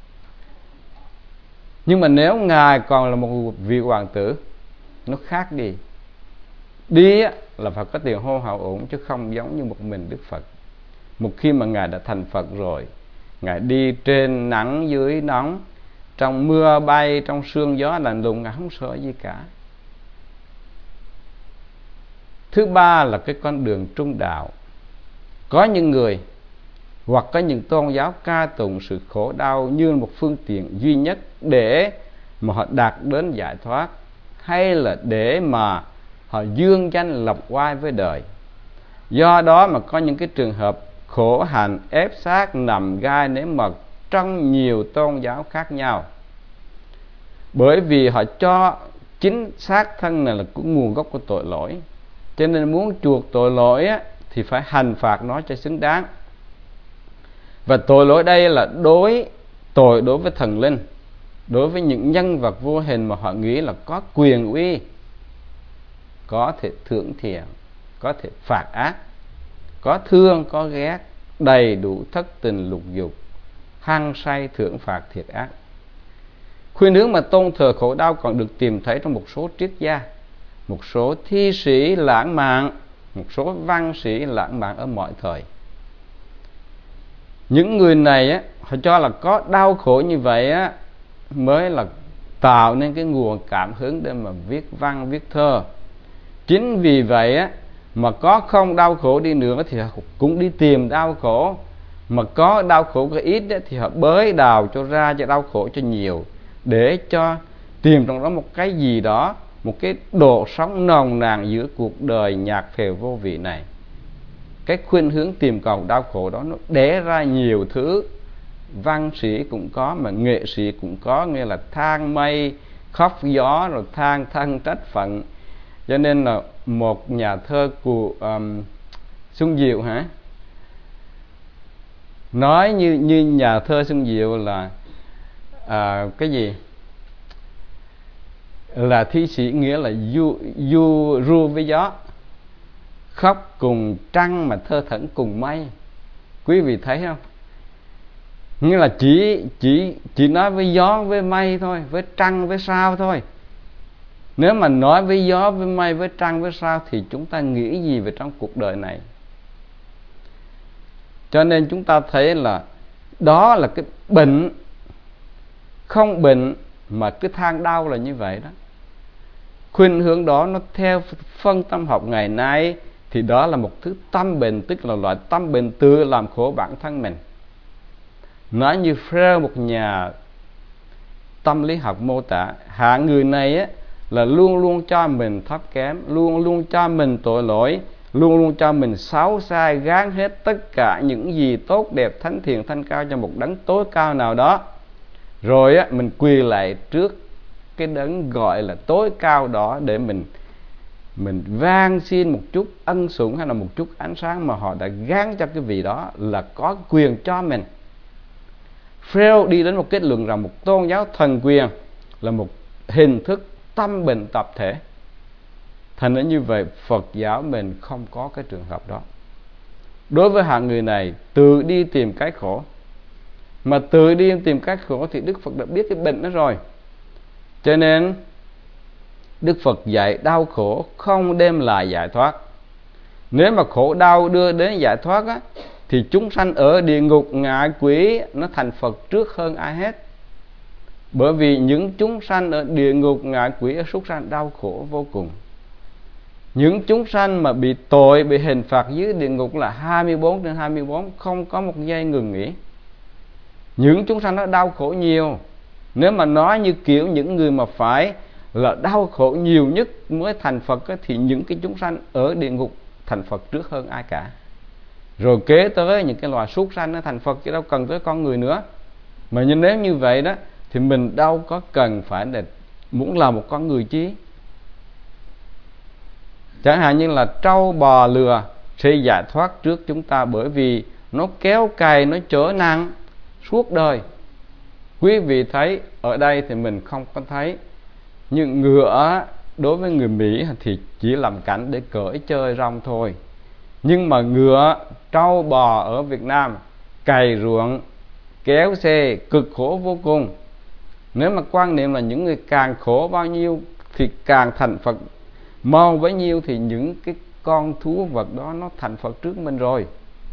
Nhưng mà nếu Ngài còn là một vị hoàng tử, nó khác đi. Đi là phải có tiền hô hào ổn, chứ không giống như một mình Đức Phật. Một khi mà Ngài đã thành Phật rồi, Ngài đi trên nắng dưới nóng, trong mưa bay, trong sương gió lạnh lùng, Ngài không sợ gì cả. Thứ ba là cái con đường trung đạo. Có những người hoặc có những tôn giáo ca tụng sự khổ đau như một phương tiện duy nhất để mà họ đạt đến giải thoát, hay là để mà họ dương danh lập oai với đời. Do đó mà có những cái trường hợp khổ hạnh, ép sát, nằm gai nếm mật trong nhiều tôn giáo khác nhau. Bởi vì họ cho chính xác thân này là cũng nguồn gốc của tội lỗi, cho nên muốn chuộc tội lỗi á, thì phải hành phạt nó cho xứng đáng. Và tội lỗi đây là đối tội đối với thần linh, đối với những nhân vật vô hình mà họ nghĩ là có quyền uy, có thể thưởng thiện, có thể phạt ác, có thương, có ghét, đầy đủ thất tình lục dục, hăng say thưởng phạt thiệt ác. Khuynh hướng mà tôn thờ khổ đau còn được tìm thấy trong một số triết gia, một số thi sĩ lãng mạn, một số văn sĩ lãng mạn ở mọi thời. Những người này á, họ cho là có đau khổ như vậy á, mới là tạo nên cái nguồn cảm hứng để mà viết văn, viết thơ. Chính vì vậy á, mà có không đau khổ đi nữa thì họ cũng đi tìm đau khổ. Mà có đau khổ có ít á, thì họ bới đào cho ra cho đau khổ cho nhiều, để cho tìm trong đó một cái gì đó, một cái độ sống nồng nàn giữa cuộc đời nhạt phèo vô vị này. Cái khuynh hướng tìm cầu đau khổ đó nó đẻ ra nhiều thứ. Văn sĩ cũng có, mà nghệ sĩ cũng có, nghĩa là than mây khóc gió, rồi than thân trách phận, Cho nên là một nhà thơ của um, Xuân Diệu hả, nói như như nhà thơ Xuân Diệu là à, cái gì là thi sĩ, nghĩa là du du ru với gió, khóc cùng trăng mà thơ thẩn cùng mây. Quý vị thấy không? Nghĩa là chỉ chỉ chỉ nói với gió với mây thôi, với trăng với sao thôi. Nếu mà nói với gió với mây với trăng với sao thì chúng ta nghĩ gì về trong cuộc đời này? Cho nên chúng ta thấy là đó là cái bệnh, không bệnh mà cái than đau là như vậy đó. Khuynh hướng đó nó theo phân tâm học ngày nay thì đó là một thứ tâm bệnh, tức là loại tâm bệnh tự làm khổ bản thân mình. Nói như Freud, một nhà tâm lý học mô tả, hạng người này á, là luôn luôn cho mình thấp kém, luôn luôn cho mình tội lỗi, luôn luôn cho mình xấu sai, gán hết tất cả những gì tốt đẹp, thánh thiện, thanh cao cho một đấng tối cao nào đó. Rồi á, mình quỳ lại trước cái đấng gọi là tối cao đó để mình mình van xin một chút ân sủng hay là một chút ánh sáng mà họ đã gán cho cái vị đó là có quyền cho mình. Freud đi đến một kết luận rằng một tôn giáo thần quyền là một hình thức tâm bệnh tập thể. Thành ra như vậy Phật giáo mình không có cái trường hợp đó. Đối với hạng người này tự đi tìm cái khổ, mà tự đi tìm cái khổ thì Đức Phật đã biết cái bệnh đó rồi. Cho nên Đức Phật dạy đau khổ không đem lại giải thoát. Nếu mà khổ đau đưa đến giải thoát á, thì chúng sanh ở địa ngục ngạ quỷ nó thành Phật trước hơn ai hết. Bởi vì những chúng sanh ở địa ngục ngạ quỷ ở súc sanh đau khổ vô cùng. Những chúng sanh mà bị tội, bị hình phạt dưới địa ngục là hai mươi bốn trên hai mươi bốn, không có một giây ngừng nghỉ. Những chúng sanh nó đau khổ nhiều. Nếu mà nói như kiểu những người mà phải là đau khổ nhiều nhất mới thành Phật á, thì những cái chúng sanh ở địa ngục thành Phật trước hơn ai cả. Rồi kế tới những cái loài súc sanh nó thành Phật, chứ đâu cần tới con người nữa. Mà như nếu như vậy đó thì mình đâu có cần phải để muốn là một con người chứ. Chẳng hạn như là trâu bò lừa sẽ giải thoát trước chúng ta, bởi vì nó kéo cày, nó chở nặng suốt đời. Quý vị thấy ở đây thì mình không có thấy. Nhưng ngựa đối với người Mỹ thì chỉ làm cảnh để cởi chơi rong thôi. Nhưng mà ngựa, trâu bò ở Việt Nam cày ruộng, kéo xe cực khổ vô cùng. Nếu mà quan niệm là những người càng khổ bao nhiêu thì càng thành Phật mau bấy nhiêu, thì những cái con thú vật đó nó thành Phật trước mình rồi.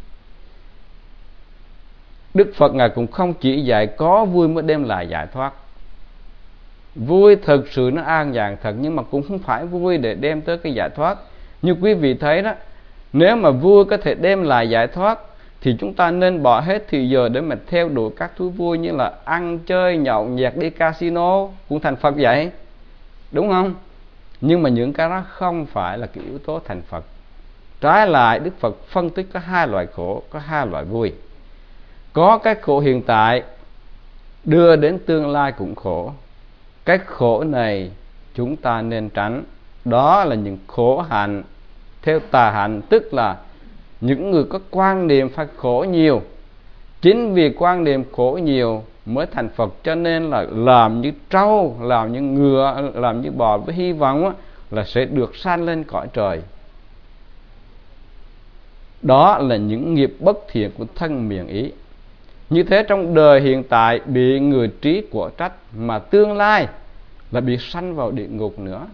Đức Phật Ngài cũng không chỉ dạy có vui mới đem lại giải thoát. Vui thực sự nó an nhàn thật, nhưng mà cũng không phải vui để đem tới cái giải thoát. Như quý vị thấy đó, nếu mà vui có thể đem lại giải thoát thì chúng ta nên bỏ hết thì giờ để mà theo đuổi các thú vui như là ăn chơi nhậu nhẹt, đi casino, cũng thành Phật vậy, đúng không? Nhưng mà những cái đó không phải là cái yếu tố thành Phật. Trái lại Đức Phật phân tích có hai loại khổ, có hai loại vui. Có cái khổ hiện tại đưa đến tương lai cũng khổ. Cái khổ này chúng ta nên tránh. Đó là những khổ hạnh theo tà hạnh, tức là những người có quan niệm phải khổ nhiều. Chính vì quan niệm khổ nhiều mới thành Phật, cho nên là làm như trâu, làm như ngựa, làm như bò với hy vọng á, là sẽ được sanh lên cõi trời. Đó là những nghiệp bất thiện của thân miệng ý. Như thế trong đời hiện tại bị người trí của trách, mà tương lai là bị sanh vào địa ngục nữa.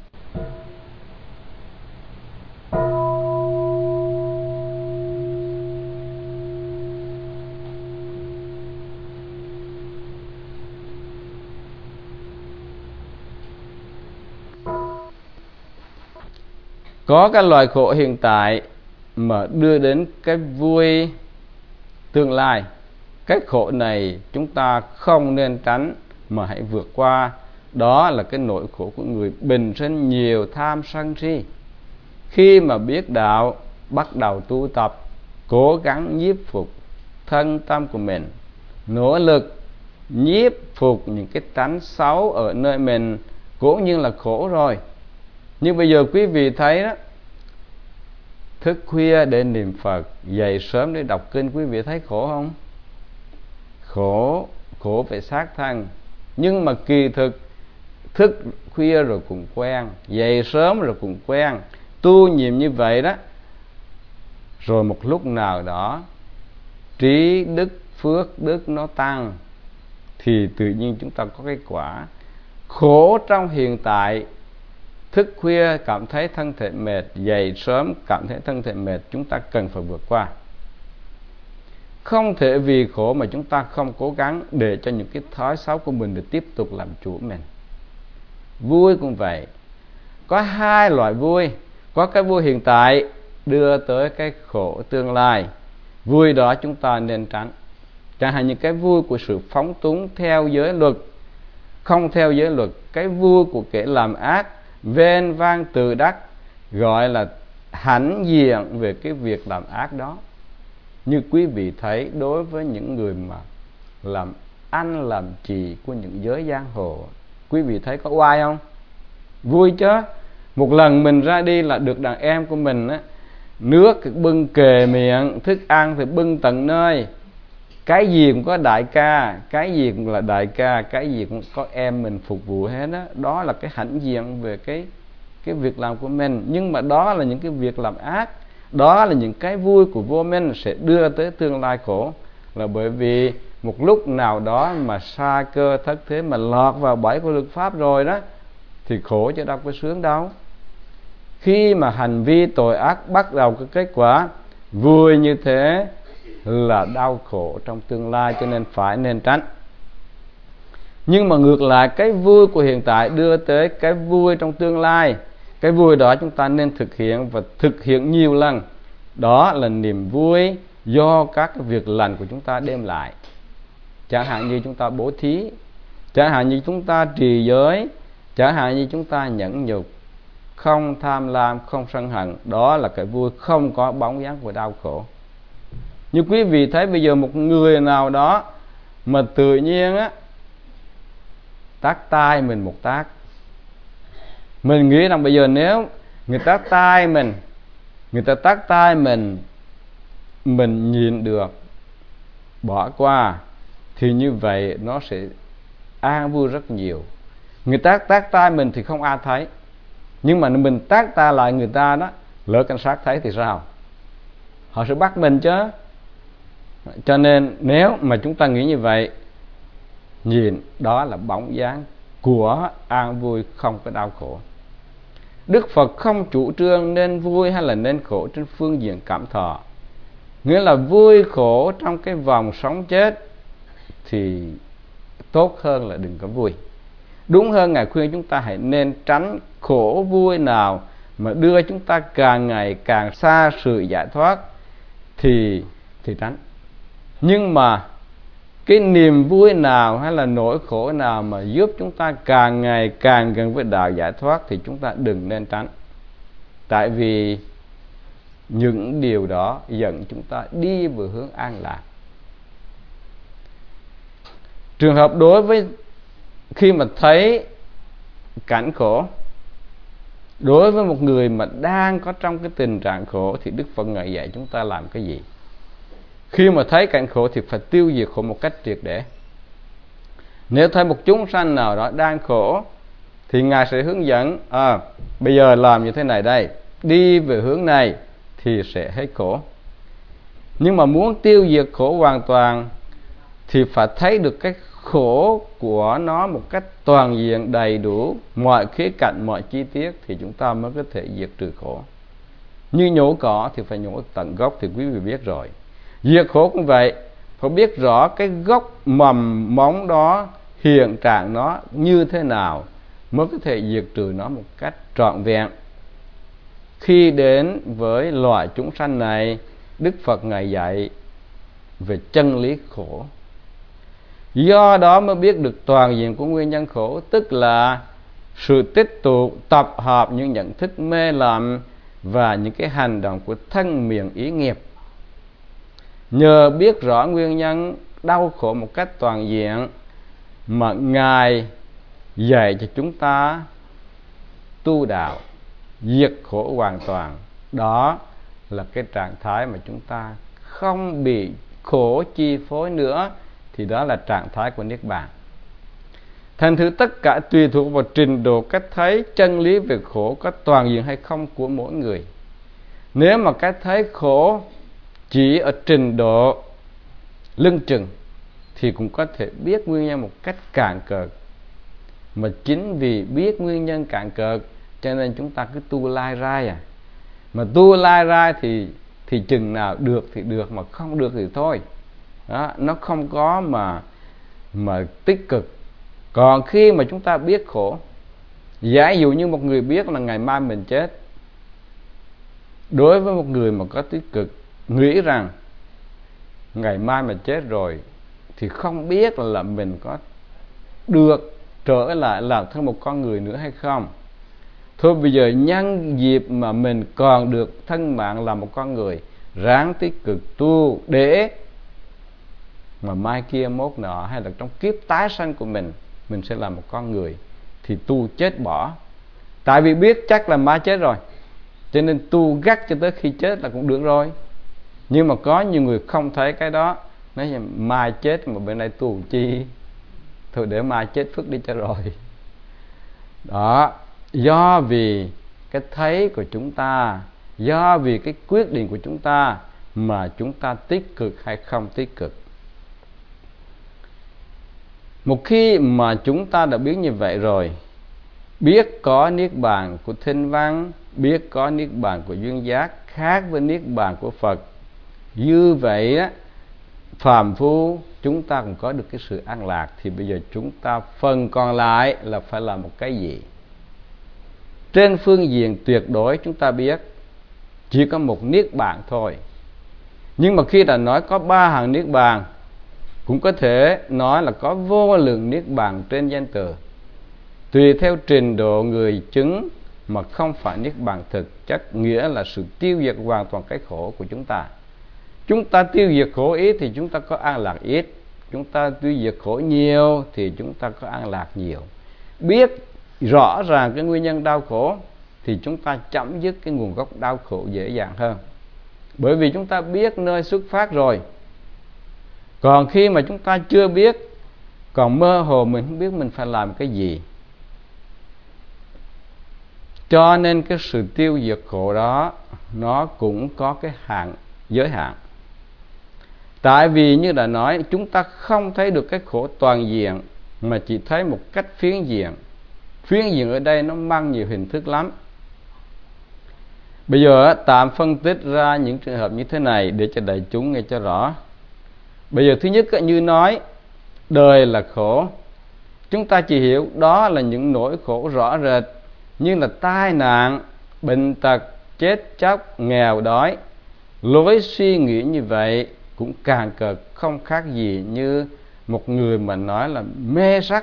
Có cái loại khổ hiện tại mà đưa đến cái vui tương lai. Cái khổ này chúng ta không nên tránh mà hãy vượt qua. Đó là cái nỗi khổ của người bình sinh nhiều tham sân si. Khi mà biết đạo, bắt đầu tu tập, cố gắng nhiếp phục thân tâm của mình, nỗ lực nhiếp phục những cái tánh xấu ở nơi mình cũng như là khổ rồi. Nhưng bây giờ quý vị thấy đó, thức khuya để niệm Phật, dậy sớm để đọc kinh, quý vị thấy khổ không? Khổ, khổ về xác thân. Nhưng mà kỳ thực thức khuya rồi cũng quen, dậy sớm rồi cũng quen, tu nhiệm như vậy đó, rồi một lúc nào đó trí đức phước đức nó tăng thì tự nhiên chúng ta có cái quả. Khổ trong hiện tại, thức khuya cảm thấy thân thể mệt, dậy sớm cảm thấy thân thể mệt, chúng ta cần phải vượt qua. Không thể vì khổ mà chúng ta không cố gắng để cho những cái thói xấu của mình được tiếp tục làm chủ mình. Vui cũng vậy, có hai loại vui. Có cái vui hiện tại đưa tới cái khổ tương lai, vui đó chúng ta nên tránh. Chẳng hạn như cái vui của sự phóng túng theo giới luật, không theo giới luật. Cái vui của kẻ làm ác, vênh vang tự đắc, gọi là hãnh diện về cái việc làm ác đó. Như quý vị thấy đối với những người mà làm anh làm chị của những giới giang hồ, quý vị thấy có oai không? Vui chứ. Một lần mình ra đi là được đàn em của mình á, nước thì bưng kề miệng, thức ăn thì bưng tận nơi, cái gì cũng có đại ca, cái gì cũng là đại ca, cái gì cũng có em mình phục vụ hết đó. Đó là cái hãnh diện về cái cái việc làm của mình. Nhưng mà đó là những cái việc làm ác, đó là những cái vui của vô minh sẽ đưa tới tương lai khổ. Là bởi vì một lúc nào đó mà sa cơ thất thế, mà lọt vào bẫy của luật pháp rồi đó, thì khổ chứ đâu có sướng đâu. Khi mà hành vi tội ác bắt đầu có kết quả vui như thế là đau khổ trong tương lai, cho nên phải nên tránh. Nhưng mà ngược lại, cái vui của hiện tại đưa tới cái vui trong tương lai, cái vui đó chúng ta nên thực hiện và thực hiện nhiều lần. Đó là niềm vui do các việc lành của chúng ta đem lại. Chẳng hạn như chúng ta bố thí, chẳng hạn như chúng ta trì giới, chẳng hạn như chúng ta nhẫn nhục, không tham lam, không sân hận. Đó là cái vui không có bóng dáng của đau khổ. Như quý vị thấy bây giờ một người nào đó mà tự nhiên á tát tai mình một tát, mình nghĩ rằng bây giờ nếu người ta tai mình, người ta tát tai mình, mình nhịn được, bỏ qua, thì như vậy nó sẽ an vui rất nhiều. Người ta tát tai mình thì không ai thấy, nhưng mà mình tát ta lại người ta đó, lỡ cảnh sát thấy thì sao? Họ sẽ bắt mình chứ. Cho nên nếu mà chúng ta nghĩ như vậy, nhìn đó là bóng dáng của an vui không có đau khổ. Đức Phật không chủ trương nên vui hay là nên khổ trên phương diện cảm thọ. Nghĩa là vui khổ trong cái vòng sống chết thì tốt hơn là đừng có vui. Đúng hơn Ngài khuyên chúng ta hãy nên tránh khổ vui nào mà đưa chúng ta càng ngày càng xa sự giải thoát thì, thì tránh. Nhưng mà cái niềm vui nào hay là nỗi khổ nào mà giúp chúng ta càng ngày càng gần với đạo giải thoát thì chúng ta đừng nên tránh. Tại vì những điều đó dẫn chúng ta đi về hướng an lạc. Trường hợp đối với khi mà thấy cảnh khổ, đối với một người mà đang có trong cái tình trạng khổ thì Đức Phật Ngài dạy chúng ta làm cái gì? Khi mà thấy cảnh khổ thì phải tiêu diệt khổ một cách triệt để. Nếu thấy một chúng sanh nào đó đang khổ thì Ngài sẽ hướng dẫn, à, bây giờ làm như thế này đây, đi về hướng này thì sẽ hết khổ. Nhưng mà muốn tiêu diệt khổ hoàn toàn thì phải thấy được cái khổ của nó một cách toàn diện, đầy đủ, mọi khía cạnh, mọi chi tiết thì chúng ta mới có thể diệt trừ khổ. Như nhổ cỏ thì phải nhổ tận gốc thì quý vị biết rồi. Diệt khổ cũng vậy, phải biết rõ cái gốc mầm móng đó, hiện trạng nó như thế nào mới có thể diệt trừ nó một cách trọn vẹn. Khi đến với loại chúng sanh này, Đức Phật Ngài dạy về chân lý khổ. Do đó mới biết được toàn diện của nguyên nhân khổ, tức là sự tích tụ tập hợp những nhận thức mê lầm và những cái hành động của thân miệng ý nghiệp. Nhờ biết rõ nguyên nhân đau khổ một cách toàn diện mà Ngài dạy cho chúng ta tu đạo, diệt khổ hoàn toàn. Đó là cái trạng thái mà chúng ta không bị khổ chi phối nữa, thì đó là trạng thái của Niết Bàn. Thành thử tất cả tùy thuộc vào trình độ cách thấy chân lý về khổ có toàn diện hay không của mỗi người. Nếu mà cách thấy khổ chỉ ở trình độ lưng chừng thì cũng có thể biết nguyên nhân một cách cạn cợt. Mà chính vì biết nguyên nhân cạn cợt cho nên chúng ta cứ tu lai rai à. Mà tu lai rai thì thì chừng nào được thì được, mà không được thì thôi. Đó, nó không có mà mà tích cực. Còn khi mà chúng ta biết khổ, giả dụ như một người biết là ngày mai mình chết, đối với một người mà có tích cực nghĩ rằng ngày mai mà chết rồi thì không biết là mình có được trở lại làm thân một con người nữa hay không. Thôi bây giờ nhân dịp mà mình còn được thân mạng là một con người, ráng tích cực tu để mà mai kia mốt nọ hay là trong kiếp tái sanh của mình, mình sẽ là một con người, thì tu chết bỏ. Tại vì biết chắc là mai chết rồi, cho nên tu gắt cho tới khi chết là cũng được rồi. Nhưng mà có nhiều người không thấy cái đó, nói là mai chết mà bên đây tu chi, thôi để mai chết phước đi cho rồi. Đó, do vì cái thấy của chúng ta, do vì cái quyết định của chúng ta mà chúng ta tích cực hay không tích cực. Một khi mà chúng ta đã biết như vậy rồi, biết có Niết Bàn của Thinh Văn, biết có Niết Bàn của duyên giác khác với Niết Bàn của Phật, như vậy á, phàm phu chúng ta cũng có được cái sự an lạc. Thì bây giờ chúng ta phần còn lại là phải làm một cái gì? Trên phương diện tuyệt đối chúng ta biết chỉ có một Niết Bàn thôi. Nhưng mà khi đã nói có ba hàng Niết Bàn, cũng có thể nói là có vô lượng Niết Bàn trên danh từ. Tùy theo trình độ người chứng mà không phải Niết Bàn thực chất, nghĩa là sự tiêu diệt hoàn toàn cái khổ của chúng ta. Chúng ta tiêu diệt khổ ít thì chúng ta có an lạc ít, chúng ta tiêu diệt khổ nhiều thì chúng ta có an lạc nhiều. Biết rõ ràng cái nguyên nhân đau khổ thì chúng ta chấm dứt cái nguồn gốc đau khổ dễ dàng hơn, bởi vì chúng ta biết nơi xuất phát rồi. Còn khi mà chúng ta chưa biết, còn mơ hồ, mình không biết mình phải làm cái gì, cho nên cái sự tiêu diệt khổ đó nó cũng có cái hạn, giới hạn. Tại vì như đã nói, chúng ta không thấy được cái khổ toàn diện, mà chỉ thấy một cách phiến diện. Phiến diện ở đây nó mang nhiều hình thức lắm. Bây giờ tạm phân tích ra những trường hợp như thế này để cho đại chúng nghe cho rõ. Bây giờ thứ nhất như nói đời là khổ, chúng ta chỉ hiểu đó là những nỗi khổ rõ rệt như là tai nạn, bệnh tật, chết chóc, nghèo đói. Lối suy nghĩ như vậy cũng càng cợt không khác gì như một người mà nói là mê sắc.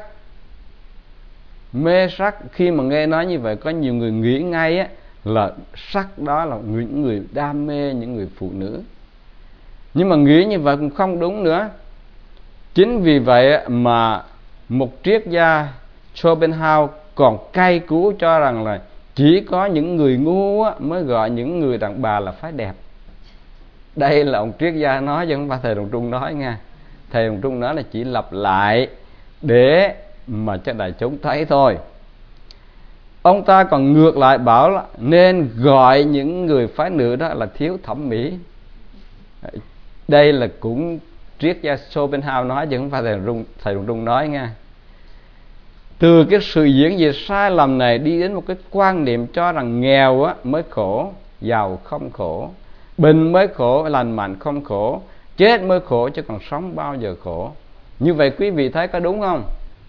Mê sắc, khi mà nghe nói như vậy, có nhiều người nghĩ ngay á, là sắc đó là những người đam mê những người phụ nữ. Nhưng mà nghĩ như vậy cũng không đúng nữa. Chính vì vậy mà một triết gia Schopenhauer còn cay cú cho rằng là chỉ có những người ngu mới gọi những người đàn bà là phái đẹp. Đây là ông triết gia nói chứ không phải thầy Đồng Trung nói nha. Thầy Đồng Trung nói là chỉ lặp lại để mà cho đại chúng thấy thôi. Ông ta còn ngược lại bảo là nên gọi những người phái nữ đó là thiếu thẩm mỹ. Đây là cũng triết gia Schopenhauer nói chứ không phải thầy Đồng Trung, thầy Đồng Trung nói nha. Từ cái sự diễn dịch sai lầm này đi đến một cái quan niệm cho rằng nghèo á mới khổ, giàu không khổ, bệnh mới khổ, lành mạnh không khổ, chết mới khổ chứ còn sống bao giờ khổ. Như vậy quý vị thấy có đúng không?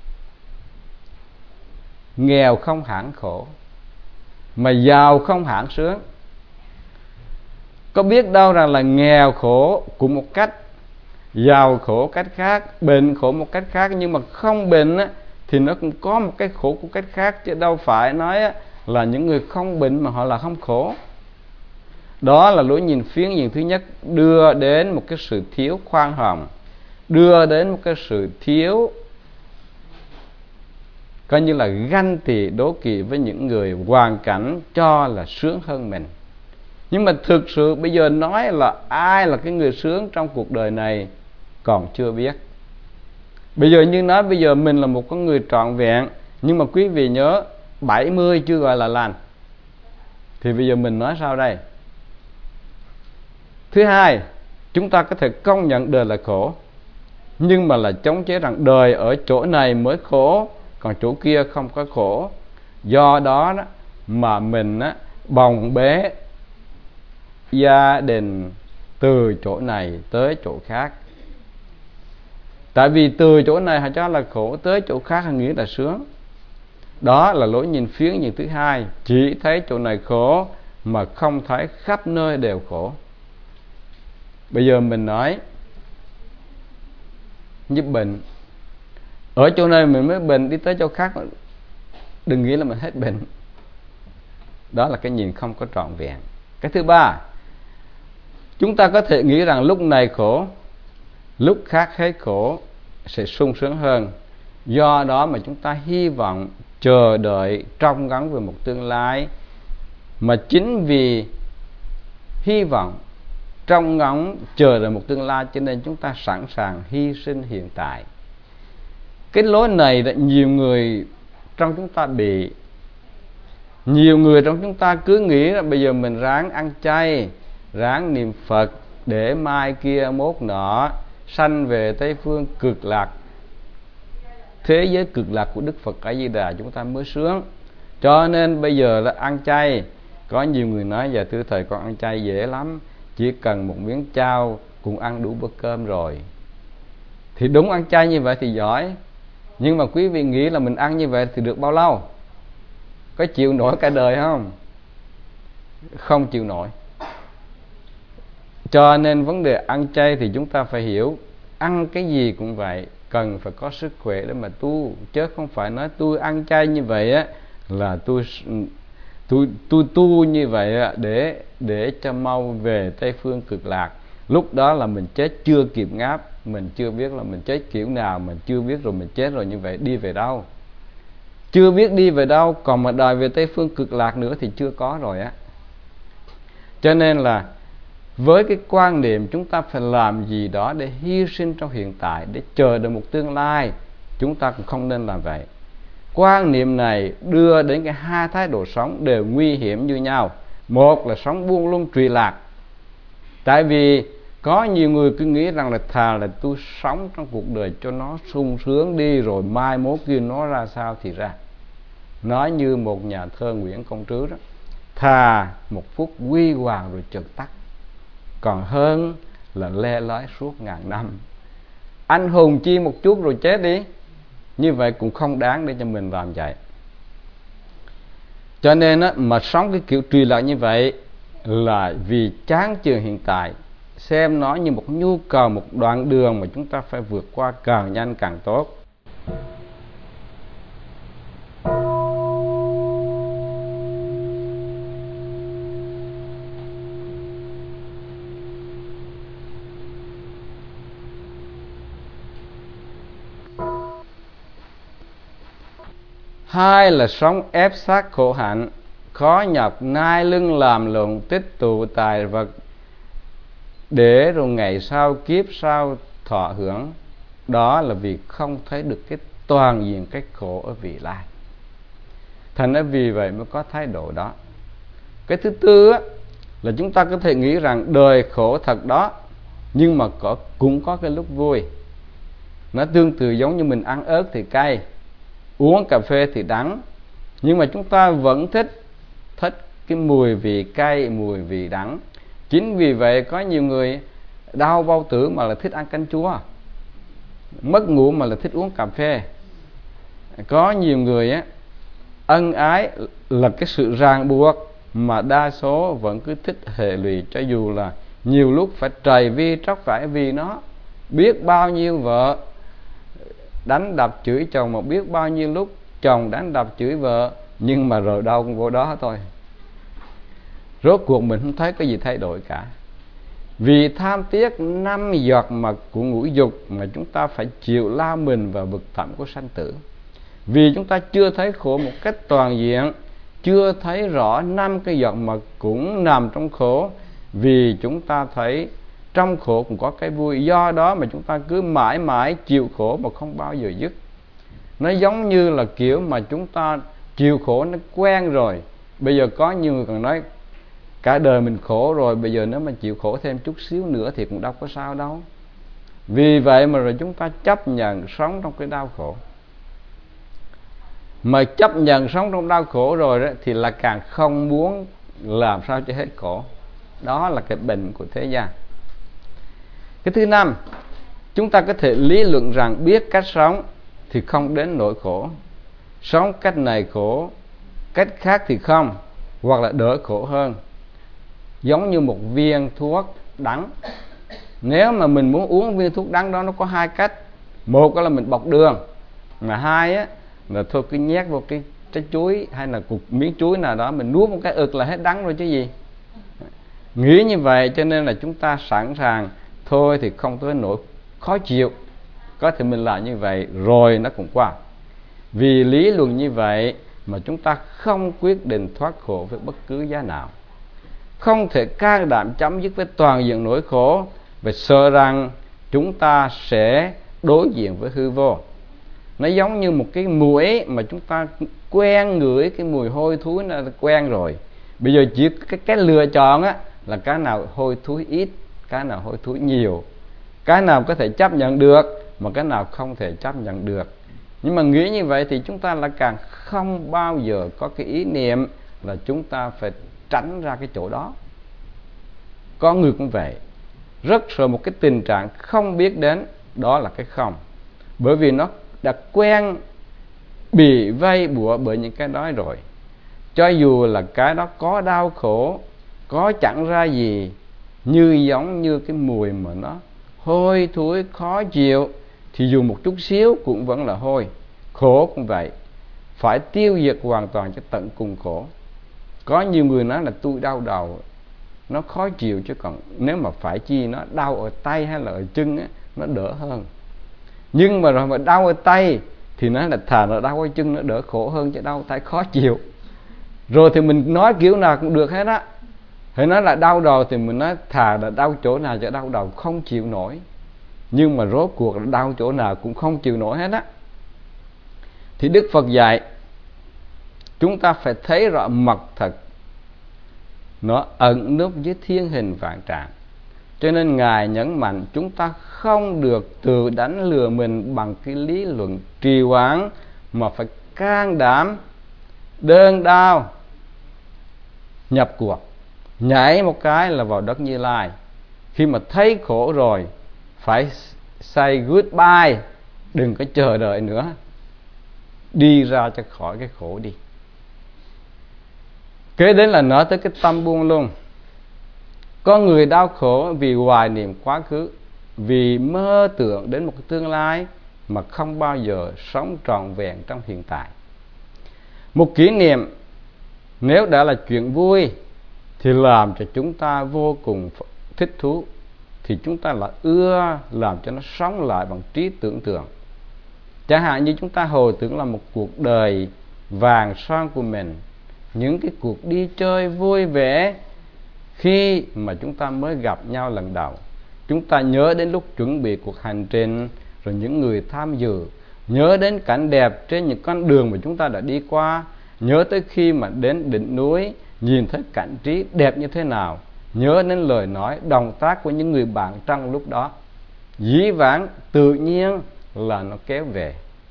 Nghèo không hẳn khổ, mà giàu không hẳn sướng. Có biết đâu rằng là nghèo khổ cũng một cách, giàu khổ cách khác, bệnh khổ một cách khác. Nhưng mà không bệnh á, thì nó cũng có một cái khổ của cách khác, chứ đâu phải nói á, là những người không bệnh mà họ là không khổ. Đó là lối nhìn phiến diện thứ nhất, đưa đến một cái sự thiếu khoan hồng, đưa đến một cái sự thiếu coi như là ganh tị đố kỵ với những người hoàn cảnh cho là sướng hơn mình. Nhưng mà thực sự bây giờ nói là ai là cái người sướng trong cuộc đời này còn chưa biết. Bây giờ như nói bây giờ mình là một con người trọn vẹn, nhưng mà quý vị nhớ bảy mươi chưa gọi là lành. Thì bây giờ mình nói sao đây? Thứ hai, chúng ta có thể công nhận đời là khổ, nhưng mà là chống chế rằng đời ở chỗ này mới khổ, còn chỗ kia không có khổ. Do đó, đó mà mình á, bồng bế gia đình từ chỗ này tới chỗ khác. Tại vì từ chỗ này họ cho là khổ, tới chỗ khác họ nghĩ là sướng. Đó là lối nhìn phiến diện thứ hai, chỉ thấy chỗ này khổ mà không thấy khắp nơi đều khổ. Bây giờ mình nói như bệnh, ở chỗ này mình mới bệnh, đi tới chỗ khác đừng nghĩ là mình hết bệnh. Đó là cái nhìn không có trọn vẹn. Cái thứ ba, chúng ta có thể nghĩ rằng lúc này khổ, lúc khác hết khổ sẽ sung sướng hơn. Do đó mà chúng ta hy vọng, chờ đợi, trông ngóng về một tương lai. Mà chính vì hy vọng, trông ngóng, chờ đợi một tương lai, cho nên chúng ta sẵn sàng hy sinh hiện tại. Cái lối này là nhiều người trong chúng ta bị. Nhiều người trong chúng ta cứ nghĩ là bây giờ mình ráng ăn chay, ráng niệm Phật, để mai kia mốt nọ sanh về Tây Phương cực lạc, thế giới cực lạc của Đức Phật A Di Đà chúng ta mới sướng. Cho nên bây giờ là ăn chay. Có nhiều người nói giờ thưa thầy con ăn chay dễ lắm, chỉ cần một miếng chao cũng ăn đủ bữa cơm rồi. Thì đúng, ăn chay như vậy thì giỏi. Nhưng mà quý vị nghĩ là mình ăn như vậy thì được bao lâu? Có chịu nổi cả đời không? Không chịu nổi. Cho nên vấn đề ăn chay thì chúng ta phải hiểu, ăn cái gì cũng vậy, cần phải có sức khỏe để mà tu, chứ không phải nói tôi ăn chay như vậy á là tôi tôi tôi tu như vậy á để để cho mau về Tây Phương cực lạc. Lúc đó là mình chết chưa kịp ngáp, mình chưa biết là mình chết kiểu nào, mình chưa biết rồi mình chết rồi, như vậy đi về đâu? Chưa biết đi về đâu, còn mà đòi về Tây Phương cực lạc nữa thì chưa có rồi á. Cho nên là với cái quan niệm chúng ta phải làm gì đó để hy sinh trong hiện tại, để chờ đợi một tương lai, chúng ta cũng không nên làm vậy. Quan niệm này đưa đến cái hai thái độ sống đều nguy hiểm như nhau. Một là sống buông lung trụy lạc. Tại vì có nhiều người cứ nghĩ rằng là thà là tôi sống trong cuộc đời cho nó sung sướng đi, rồi mai mốt kia nó ra sao thì ra. Nói như một nhà thơ Nguyễn Công Trứ đó, thà một phút huy hoàng rồi chợt tắt, còn hơn là le lói suốt ngàn năm. Anh hùng chi một chút rồi chết đi. Như vậy cũng không đáng để cho mình làm vậy. Cho nên á, mà sống cái kiểu trì lạc như vậy là vì chán chường hiện tại, xem nó như một nhu cầu, một đoạn đường mà chúng ta phải vượt qua càng nhanh càng tốt. Hai là sống ép sát khổ hạnh, khó nhọc nai lưng làm lụng, tích tụ tài vật để rồi ngày sau kiếp sau thọ hưởng. Đó là vì không thấy được cái toàn diện cái khổ ở vị lai. Thành ra vì vậy mới có thái độ đó. Cái thứ tư á, là chúng ta có thể nghĩ rằng đời khổ thật đó, nhưng mà có, cũng có cái lúc vui. Nó tương tự giống như mình ăn ớt thì cay, uống cà phê thì đắng, nhưng mà chúng ta vẫn thích thích cái mùi vị cay, mùi vị đắng. Chính vì vậy có nhiều người đau bao tử mà là thích ăn canh chua, mất ngủ mà là thích uống cà phê. Có nhiều người á, ân ái là cái sự ràng buộc, mà đa số vẫn cứ thích hệ lụy, cho dù là nhiều lúc phải trầy vi tróc vải vì nó. Biết bao nhiêu vợ đánh đập chửi chồng, mà biết bao nhiêu lúc chồng đánh đập chửi vợ, nhưng mà rồi đâu cũng vô đó thôi. Rốt cuộc mình không thấy cái gì thay đổi cả. Vì tham tiếc năm giọt mà của ngũ dục mà chúng ta phải chịu lao mình vào vực thẳm của sanh tử. Vì chúng ta chưa thấy khổ một cách toàn diện, chưa thấy rõ năm cái giọt mật cũng nằm trong khổ. Vì chúng ta thấy trong khổ cũng có cái vui, do đó mà chúng ta cứ mãi mãi chịu khổ mà không bao giờ dứt. Nó giống như là kiểu mà chúng ta chịu khổ nó quen rồi. Bây giờ có nhiều người còn nói cả đời mình khổ rồi, bây giờ nếu mà chịu khổ thêm chút xíu nữa thì cũng đâu có sao đâu. Vì vậy mà rồi chúng ta chấp nhận sống trong cái đau khổ. Mà chấp nhận sống trong đau khổ rồi đó, thì là càng không muốn làm sao cho hết khổ. Đó là cái bệnh của thế gian. Cái thứ năm, chúng ta có thể lý luận rằng biết cách sống thì không đến nỗi khổ. Sống cách này khổ, cách khác thì không, hoặc là đỡ khổ hơn. Giống như một viên thuốc đắng. Nếu mà mình muốn uống viên thuốc đắng đó, nó có hai cách. Một là mình bọc đường, mà hai á là thôi cứ nhét vào cái trái chuối hay là cục miếng chuối nào đó, mình nuốt một cái ực là hết đắng rồi chứ gì. Nghĩ như vậy cho nên là chúng ta sẵn sàng thôi thì không tới nỗi khó chịu, có thể mình làm như vậy rồi nó cũng qua. Vì lý luận như vậy mà chúng ta không quyết định thoát khổ với bất cứ giá nào, không thể can đảm chấm dứt với toàn diện nỗi khổ, và sợ rằng chúng ta sẽ đối diện với hư vô. Nó giống như một cái mũi mà chúng ta quen ngửi cái mùi hôi thối, nó quen rồi. Bây giờ chỉ cái, cái lựa chọn á là cái nào hôi thối ít, cái nào hôi thối nhiều, cái nào có thể chấp nhận được mà cái nào không thể chấp nhận được. Nhưng mà nghĩ như vậy thì chúng ta là càng không bao giờ có cái ý niệm là chúng ta phải tránh ra cái chỗ đó. Có người cũng vậy, rất sợ một cái tình trạng không biết đến, đó là cái không. Bởi vì nó đã quen bị vây bủa bởi những cái đó rồi. Cho dù là cái đó có đau khổ, có chẳng ra gì, như giống như cái mùi mà nó hôi thối khó chịu, thì dù một chút xíu cũng vẫn là hôi. Khổ cũng vậy, phải tiêu diệt hoàn toàn cho tận cùng khổ. Có nhiều người nói là tôi đau đầu, nó khó chịu, chứ còn nếu mà phải chi nó đau ở tay hay là ở chân á, nó đỡ hơn. Nhưng mà rồi mà đau ở tay thì nó là thà là đau ở chân nó đỡ khổ hơn, chứ đau tay khó chịu. Rồi thì mình nói kiểu nào cũng được hết á. Hãy nói là đau đầu thì mình nói thà là đau chỗ nào cho đau đầu không chịu nổi. Nhưng mà rốt cuộc là đau chỗ nào cũng không chịu nổi hết á. Thì Đức Phật dạy chúng ta phải thấy rõ mật thật, nó ẩn núp dưới thiên hình vạn trạng. Cho nên Ngài nhấn mạnh chúng ta không được tự đánh lừa mình bằng cái lý luận trì hoãn, mà phải can đảm đơn đao nhập cuộc, nhảy một cái là vào đất Như Lai. Khi mà thấy khổ rồi phải say goodbye, đừng có chờ đợi nữa, đi ra cho khỏi cái khổ đi. Kế đến là nói tới cái tâm buông luôn. Có người đau khổ vì hoài niệm quá khứ, vì mơ tưởng đến một cái tương lai mà không bao giờ sống trọn vẹn trong hiện tại. Một kỷ niệm nếu đã là chuyện vui thì làm cho chúng ta vô cùng thích thú, thì chúng ta là ưa làm cho nó sống lại bằng trí tưởng tượng. Chẳng hạn như chúng ta hồi tưởng là một cuộc đời vàng son của mình, những cái cuộc đi chơi vui vẻ khi mà chúng ta mới gặp nhau lần đầu. Chúng ta nhớ đến lúc chuẩn bị cuộc hành trình, rồi những người tham dự, nhớ đến cảnh đẹp trên những con đường mà chúng ta đã đi qua, nhớ tới khi mà đến đỉnh núi nhìn thấy cảnh trí đẹp như thế nào, nhớ đến lời nói động tác của những người bạn trong lúc đó. Dĩ vãng tự nhiên là nó kéo về.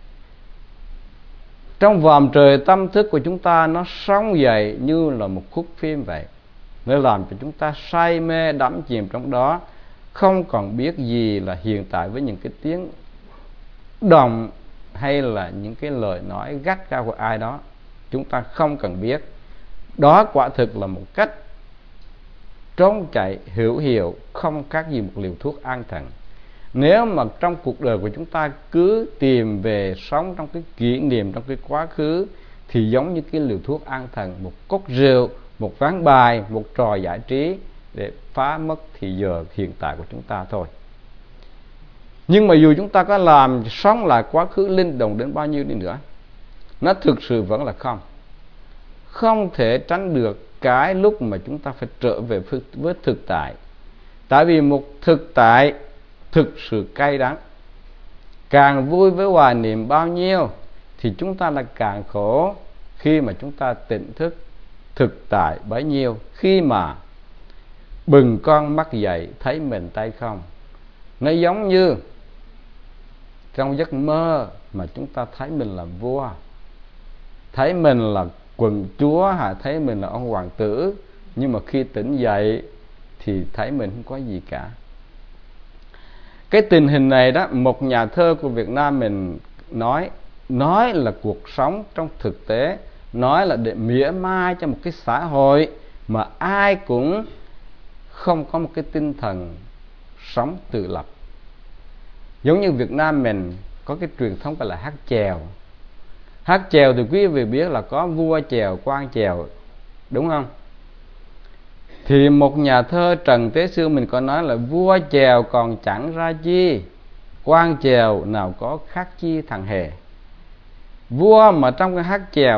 Trong vòm trời tâm thức của chúng ta, nó sống dậy như là một khúc phim vậy. Nó làm cho chúng ta say mê đắm chìm trong đó, không còn biết gì là hiện tại với những cái tiếng động hay là những cái lời nói gắt gao của ai đó. Chúng ta không cần biết. Đó quả thực là một cách trốn chạy hữu hiệu, không khác gì một liều thuốc an thần. Nếu mà trong cuộc đời của chúng ta cứ tìm về sống trong cái kỷ niệm, trong cái quá khứ, thì giống như cái liều thuốc an thần, một cốc rượu, một ván bài, một trò giải trí để phá mất thì giờ hiện tại của chúng ta thôi. Nhưng mà dù chúng ta có làm sống lại quá khứ linh động đến bao nhiêu đi nữa, nó thực sự vẫn là không. Không thể tránh được cái lúc mà chúng ta phải trở về với thực tại. Tại vì một thực tại thực sự cay đắng. Càng vui với hoài niệm bao nhiêu thì chúng ta là càng khổ khi mà chúng ta tỉnh thức thực tại bấy nhiêu. Khi mà bừng con mắt dậy thấy mình tay không. Nó giống như trong giấc mơ mà chúng ta thấy mình là vua, thấy mình là quần chúa, hay thấy mình là ông hoàng tử, nhưng mà khi tỉnh dậy thì thấy mình không có gì cả. Cái tình hình này đó, một nhà thơ của Việt Nam mình nói nói là cuộc sống trong thực tế, nói là để mỉa mai cho một cái xã hội mà ai cũng không có một cái tinh thần sống tự lập. Giống như Việt Nam mình có cái truyền thống gọi là hát chèo. Hát chèo thì quý vị biết là có vua chèo, quan chèo, đúng không? Thì một nhà thơ Trần Tế Xương mình có nói là vua chèo còn chẳng ra chi, quan chèo nào có khác chi thằng hề. Vua mà trong cái hát chèo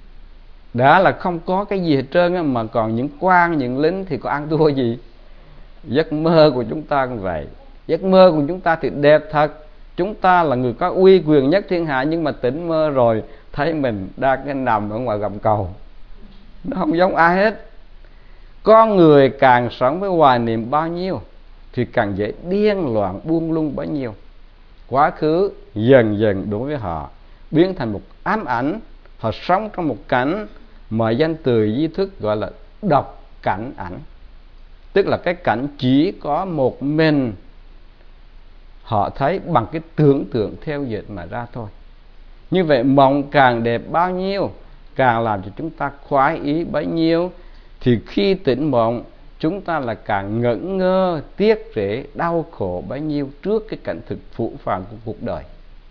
đã là không có cái gì hết trơn á, mà còn những quan, những lính thì có ăn thua gì. Giấc mơ của chúng ta cũng vậy. Giấc mơ của chúng ta thì đẹp thật, chúng ta là người có uy quyền nhất thiên hạ, nhưng mà tỉnh mơ rồi thấy mình đang cái nằm ở ngoài gầm cầu, nó không giống ai hết. Con người càng sống với hoài niệm bao nhiêu thì càng dễ điên loạn buông lung bấy nhiêu. Quá khứ dần dần đối với họ biến thành một ám ảnh. Họ sống trong một cảnh mà danh từ di thức gọi là độc cảnh ảnh, tức là cái cảnh chỉ có một mình họ thấy bằng cái tưởng tượng theo dệt mà ra thôi. Như vậy mộng càng đẹp bao nhiêu, càng làm cho chúng ta khoái ý bấy nhiêu. Thì khi tỉnh mộng, chúng ta là càng ngẩn ngơ, tiếc rẻ, đau khổ bấy nhiêu trước cái cảnh thực phũ phàng của cuộc đời.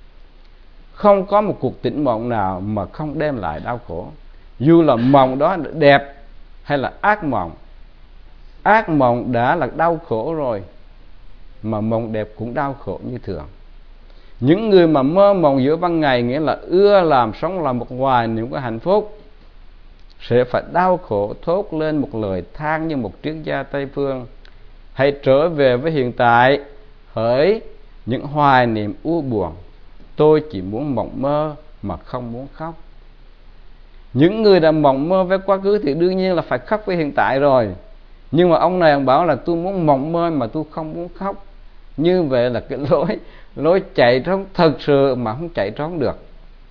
Không có một cuộc tỉnh mộng nào mà không đem lại đau khổ, dù là mộng đó đẹp hay là ác mộng. Ác mộng đã là đau khổ rồi, mà mộng đẹp cũng đau khổ như thường. Những người mà mơ mộng giữa ban ngày, nghĩa là ưa làm sống là một hoài niệm của hạnh phúc, sẽ phải đau khổ thốt lên một lời than như một triết gia Tây Phương: hãy trở về với hiện tại, hỡi những hoài niệm u buồn, tôi chỉ muốn mộng mơ mà không muốn khóc. Những người đã mộng mơ với quá khứ thì đương nhiên là phải khóc với hiện tại rồi. Nhưng mà ông này ông bảo là tôi muốn mộng mơ mà tôi không muốn khóc. Như vậy là cái lối lối chạy trốn thật sự mà không chạy trốn được.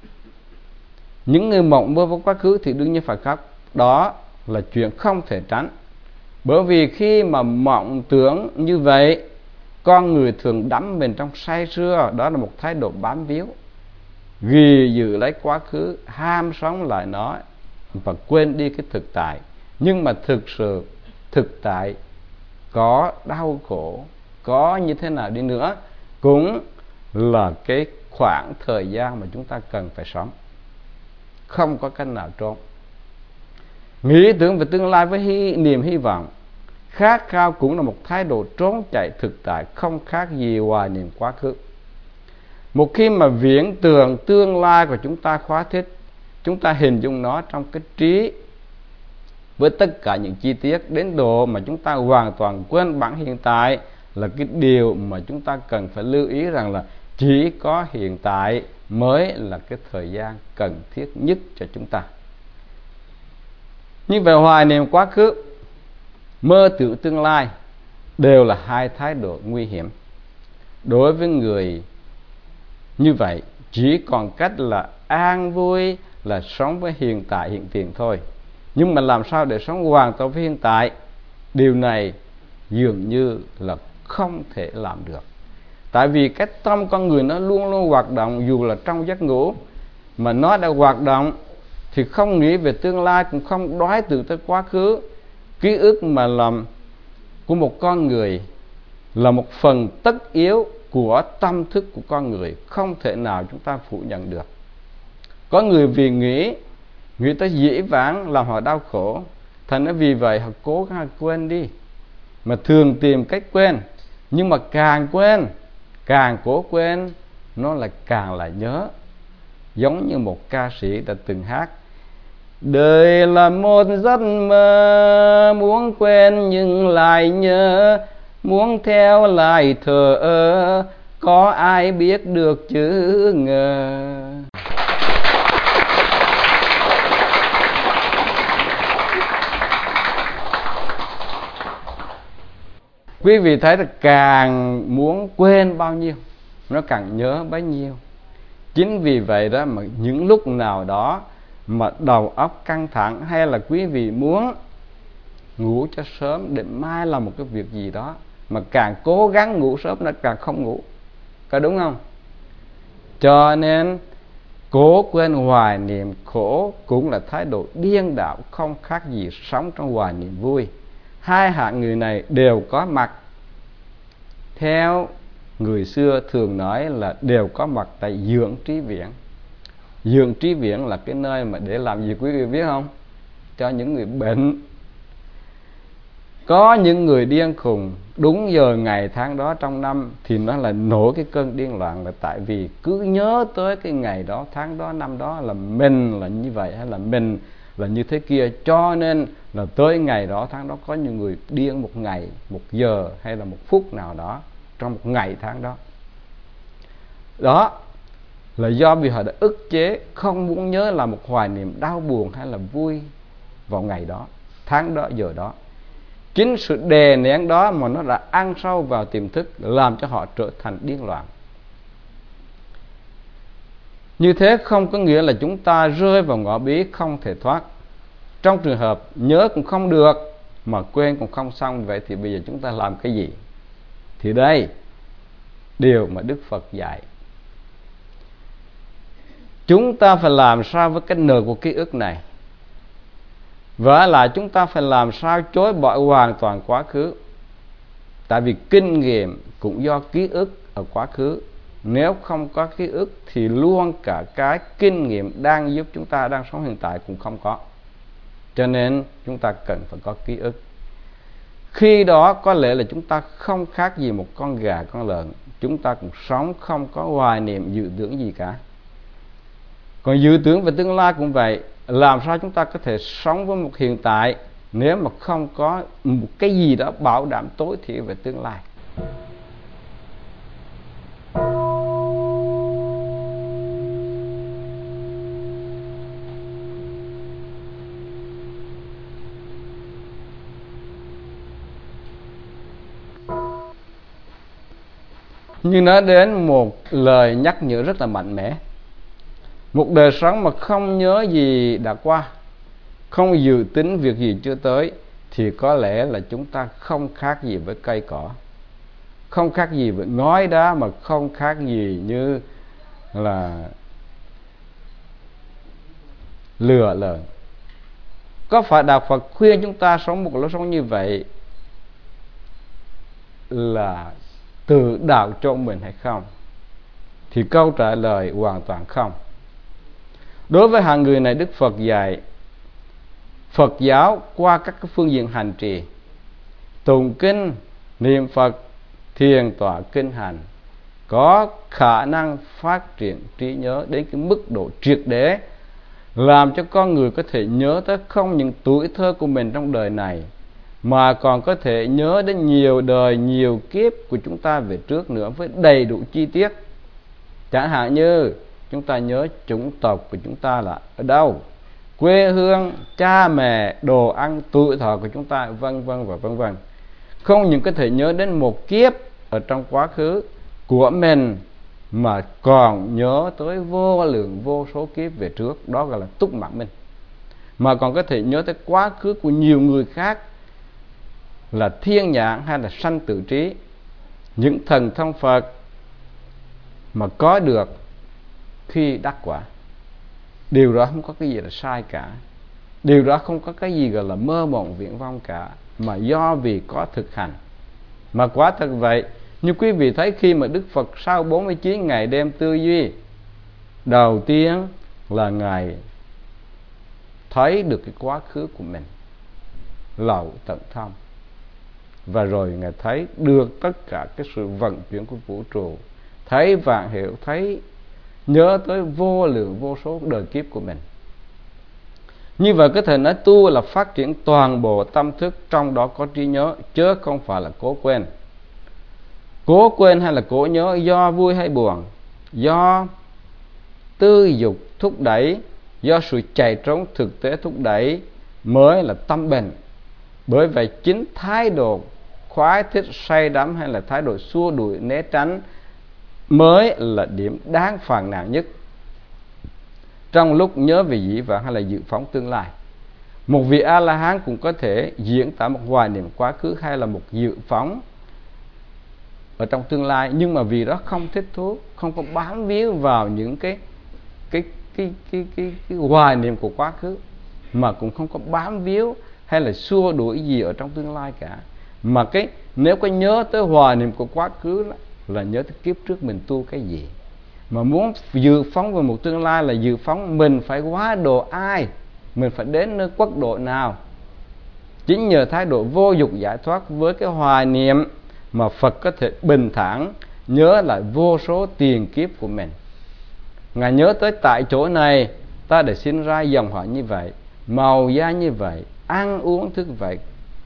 Những người mộng mơ với quá khứ thì đương nhiên phải khóc. Đó là chuyện không thể tránh. Bởi vì khi mà mộng tưởng như vậy, con người thường đắm mình trong say sưa. Đó là một thái độ bám víu, ghi giữ lấy quá khứ, ham sống lại nó và quên đi cái thực tại. Nhưng mà thực sự thực tại có đau khổ, có như thế nào đi nữa cũng là cái khoảng thời gian mà chúng ta cần phải sống, không có cách nào trốn. Nghĩ tưởng về tương lai với hy, niềm hy vọng, khát khao cũng là một thái độ trốn chạy thực tại, không khác gì hoài niệm quá khứ. Một khi mà viễn tưởng tương lai của chúng ta khóa thích, chúng ta hình dung nó trong cái trí với tất cả những chi tiết đến độ mà chúng ta hoàn toàn quên bản hiện tại, là cái điều mà chúng ta cần phải lưu ý rằng là chỉ có hiện tại mới là cái thời gian cần thiết nhất cho chúng ta. Như vậy hoài niệm quá khứ, mơ tưởng tương lai đều là hai thái độ nguy hiểm. Đối với người như vậy, chỉ còn cách là an vui, là sống với hiện tại hiện tiền thôi. Nhưng mà làm sao để sống hoàn toàn với hiện tại, điều này dường như là không thể làm được. Tại vì cái tâm con người nó luôn luôn hoạt động, dù là trong giấc ngủ mà nó đã hoạt động thì không nghĩ về tương lai, cũng không đoái tưởng tới quá khứ. Ký ức mà làm của một con người là một phần tất yếu của tâm thức của con người, không thể nào chúng ta phủ nhận được. Có người vì nghĩ người ta dễ vãng làm họ đau khổ, thành ra vì vậy họ cố gắng quên đi, mà thường tìm cách quên. Nhưng mà càng quên, càng cố quên, nó lại càng là nhớ. giống như một ca sĩ đã từng hát: đời là một giấc mơ, muốn quên nhưng lại nhớ, muốn theo lại thờ ơ, có ai biết được chữ ngờ. Quý vị thấy là càng muốn quên bao nhiêu, nó càng nhớ bấy nhiêu. Chính vì vậy đó mà những lúc nào đó mà đầu óc căng thẳng, hay là quý vị muốn ngủ cho sớm để mai làm một cái việc gì đó, mà càng cố gắng ngủ sớm nó càng không ngủ, có đúng không? Cho nên cố quên hoài niệm khổ cũng là thái độ điên đảo, không khác gì sống trong hoài niệm vui. Hai hạng người này đều có mặt. Theo người xưa thường nói là đều có mặt tại Dưỡng Trí Viện. Dưỡng Trí Viện là cái nơi mà để làm gì quý vị biết không? Cho những người bệnh. Có những người điên khùng, đúng giờ ngày tháng đó trong năm thì nó lại nổi cái cơn điên loạn, là tại vì cứ nhớ tới cái ngày đó, tháng đó, năm đó là mình là như vậy, hay là mình là như thế kia, cho nên là tới ngày đó, tháng đó có những người điên một ngày, một giờ hay là một phút nào đó trong một ngày tháng đó. Đó là do vì họ đã ức chế, không muốn nhớ là một hoài niệm đau buồn hay là vui vào ngày đó, tháng đó, giờ đó. Chính sự đè nén đó mà nó đã ăn sâu vào tiềm thức, làm cho họ trở thành điên loạn. Như thế không có nghĩa là chúng ta rơi vào ngõ bí không thể thoát. Trong trường hợp nhớ cũng không được mà quên cũng không xong, vậy thì bây giờ chúng ta làm cái gì? Thì đây, điều mà Đức Phật dạy, chúng ta phải làm sao với cái nợ của ký ức này. Và lại chúng ta phải làm sao chối bỏ hoàn toàn quá khứ. Tại vì kinh nghiệm cũng do ký ức ở quá khứ. Nếu không có ký ức thì luôn cả cái kinh nghiệm đang giúp chúng ta đang sống hiện tại cũng không có. Cho nên chúng ta cần phải có ký ức. Khi đó có lẽ là chúng ta không khác gì một con gà, con lợn. Chúng ta cũng sống không có hoài niệm dự tưởng gì cả. Còn dự tưởng về tương lai cũng vậy. Làm sao chúng ta có thể sống với một hiện tại nếu mà không có một cái gì đó bảo đảm tối thiểu về tương lai? Nhưng nói đến một lời nhắc nhở rất là mạnh mẽ. Một đời sống mà không nhớ gì đã qua, không dự tính việc gì chưa tới, thì có lẽ là chúng ta không khác gì với cây cỏ, không khác gì với ngói đá, mà không khác gì như là lừa lợn. Có phải Đạo Phật khuyên chúng ta sống một lối sống như vậy là tự đạo cho mình hay không? Thì câu trả lời hoàn toàn không. Đối với hạng người này, Đức Phật dạy Phật giáo qua các phương diện hành trì, tụng kinh, niệm Phật, thiền tọa kinh hành, có khả năng phát triển trí nhớ đến cái mức độ triệt để, làm cho con người có thể nhớ tới không những tuổi thơ của mình trong đời này, mà còn có thể nhớ đến nhiều đời, nhiều kiếp của chúng ta về trước nữa với đầy đủ chi tiết. Chẳng hạn như chúng ta nhớ chủng tộc của chúng ta là ở đâu, quê hương, cha mẹ, đồ ăn, tuổi thọ của chúng ta, vân vân và vân vân. Không những có thể nhớ đến một kiếp ở trong quá khứ của mình, mà còn nhớ tới vô lượng vô số kiếp về trước, đó gọi là túc mạng minh. Mà còn có thể nhớ tới quá khứ của nhiều người khác, là thiên nhãn hay là sanh tử trí, những thần thông Phật mà có được khi đắc quả. Điều đó không có cái gì là sai cả, điều đó không có cái gì gọi là mơ mộng viển vông cả, mà do vì có thực hành. Mà quả thật vậy, như quý vị thấy khi mà Đức Phật sau bốn mươi chín ngày đêm tư duy, đầu tiên là Ngài thấy được cái quá khứ của mình lậu tận thông, và rồi Ngài thấy được tất cả cái sự vận chuyển của vũ trụ, thấy vạn hiệu, thấy nhớ tới vô lượng vô số đời kiếp của mình. Như vậy có thể nói tu là phát triển toàn bộ tâm thức, trong đó có trí nhớ, chứ không phải là cố quên. Cố quên hay là cố nhớ do vui hay buồn, do tư dục thúc đẩy, do sự chạy trốn thực tế thúc đẩy mới là tâm bệnh. Bởi vậy chính thái độ khoái thích say đắm hay là thái độ xua đuổi né tránh mới là điểm đáng phàn nàn nhất trong lúc nhớ về dĩ vãng hay là dự phóng tương lai. Một vị A-la-hán cũng có thể diễn tả một hoài niệm quá khứ hay là một dự phóng ở trong tương lai, nhưng mà vì đó không thích thú, không có bám víu vào những cái cái cái cái cái, cái hoài niệm của quá khứ, mà cũng không có bám víu hay là xua đuổi gì ở trong tương lai cả. Mà cái nếu có nhớ tới hoài niệm của quá khứ là, là nhớ tới kiếp trước mình tu cái gì. Mà muốn dự phóng về một tương lai là dự phóng mình phải hóa độ ai, mình phải đến nơi quốc độ nào. Chính nhờ thái độ vô dục giải thoát với cái hoài niệm mà Phật có thể bình thản nhớ lại vô số tiền kiếp của mình. Ngài nhớ tới tại chỗ này ta để sinh ra dòng họ như vậy, màu da như vậy, ăn uống thức vậy,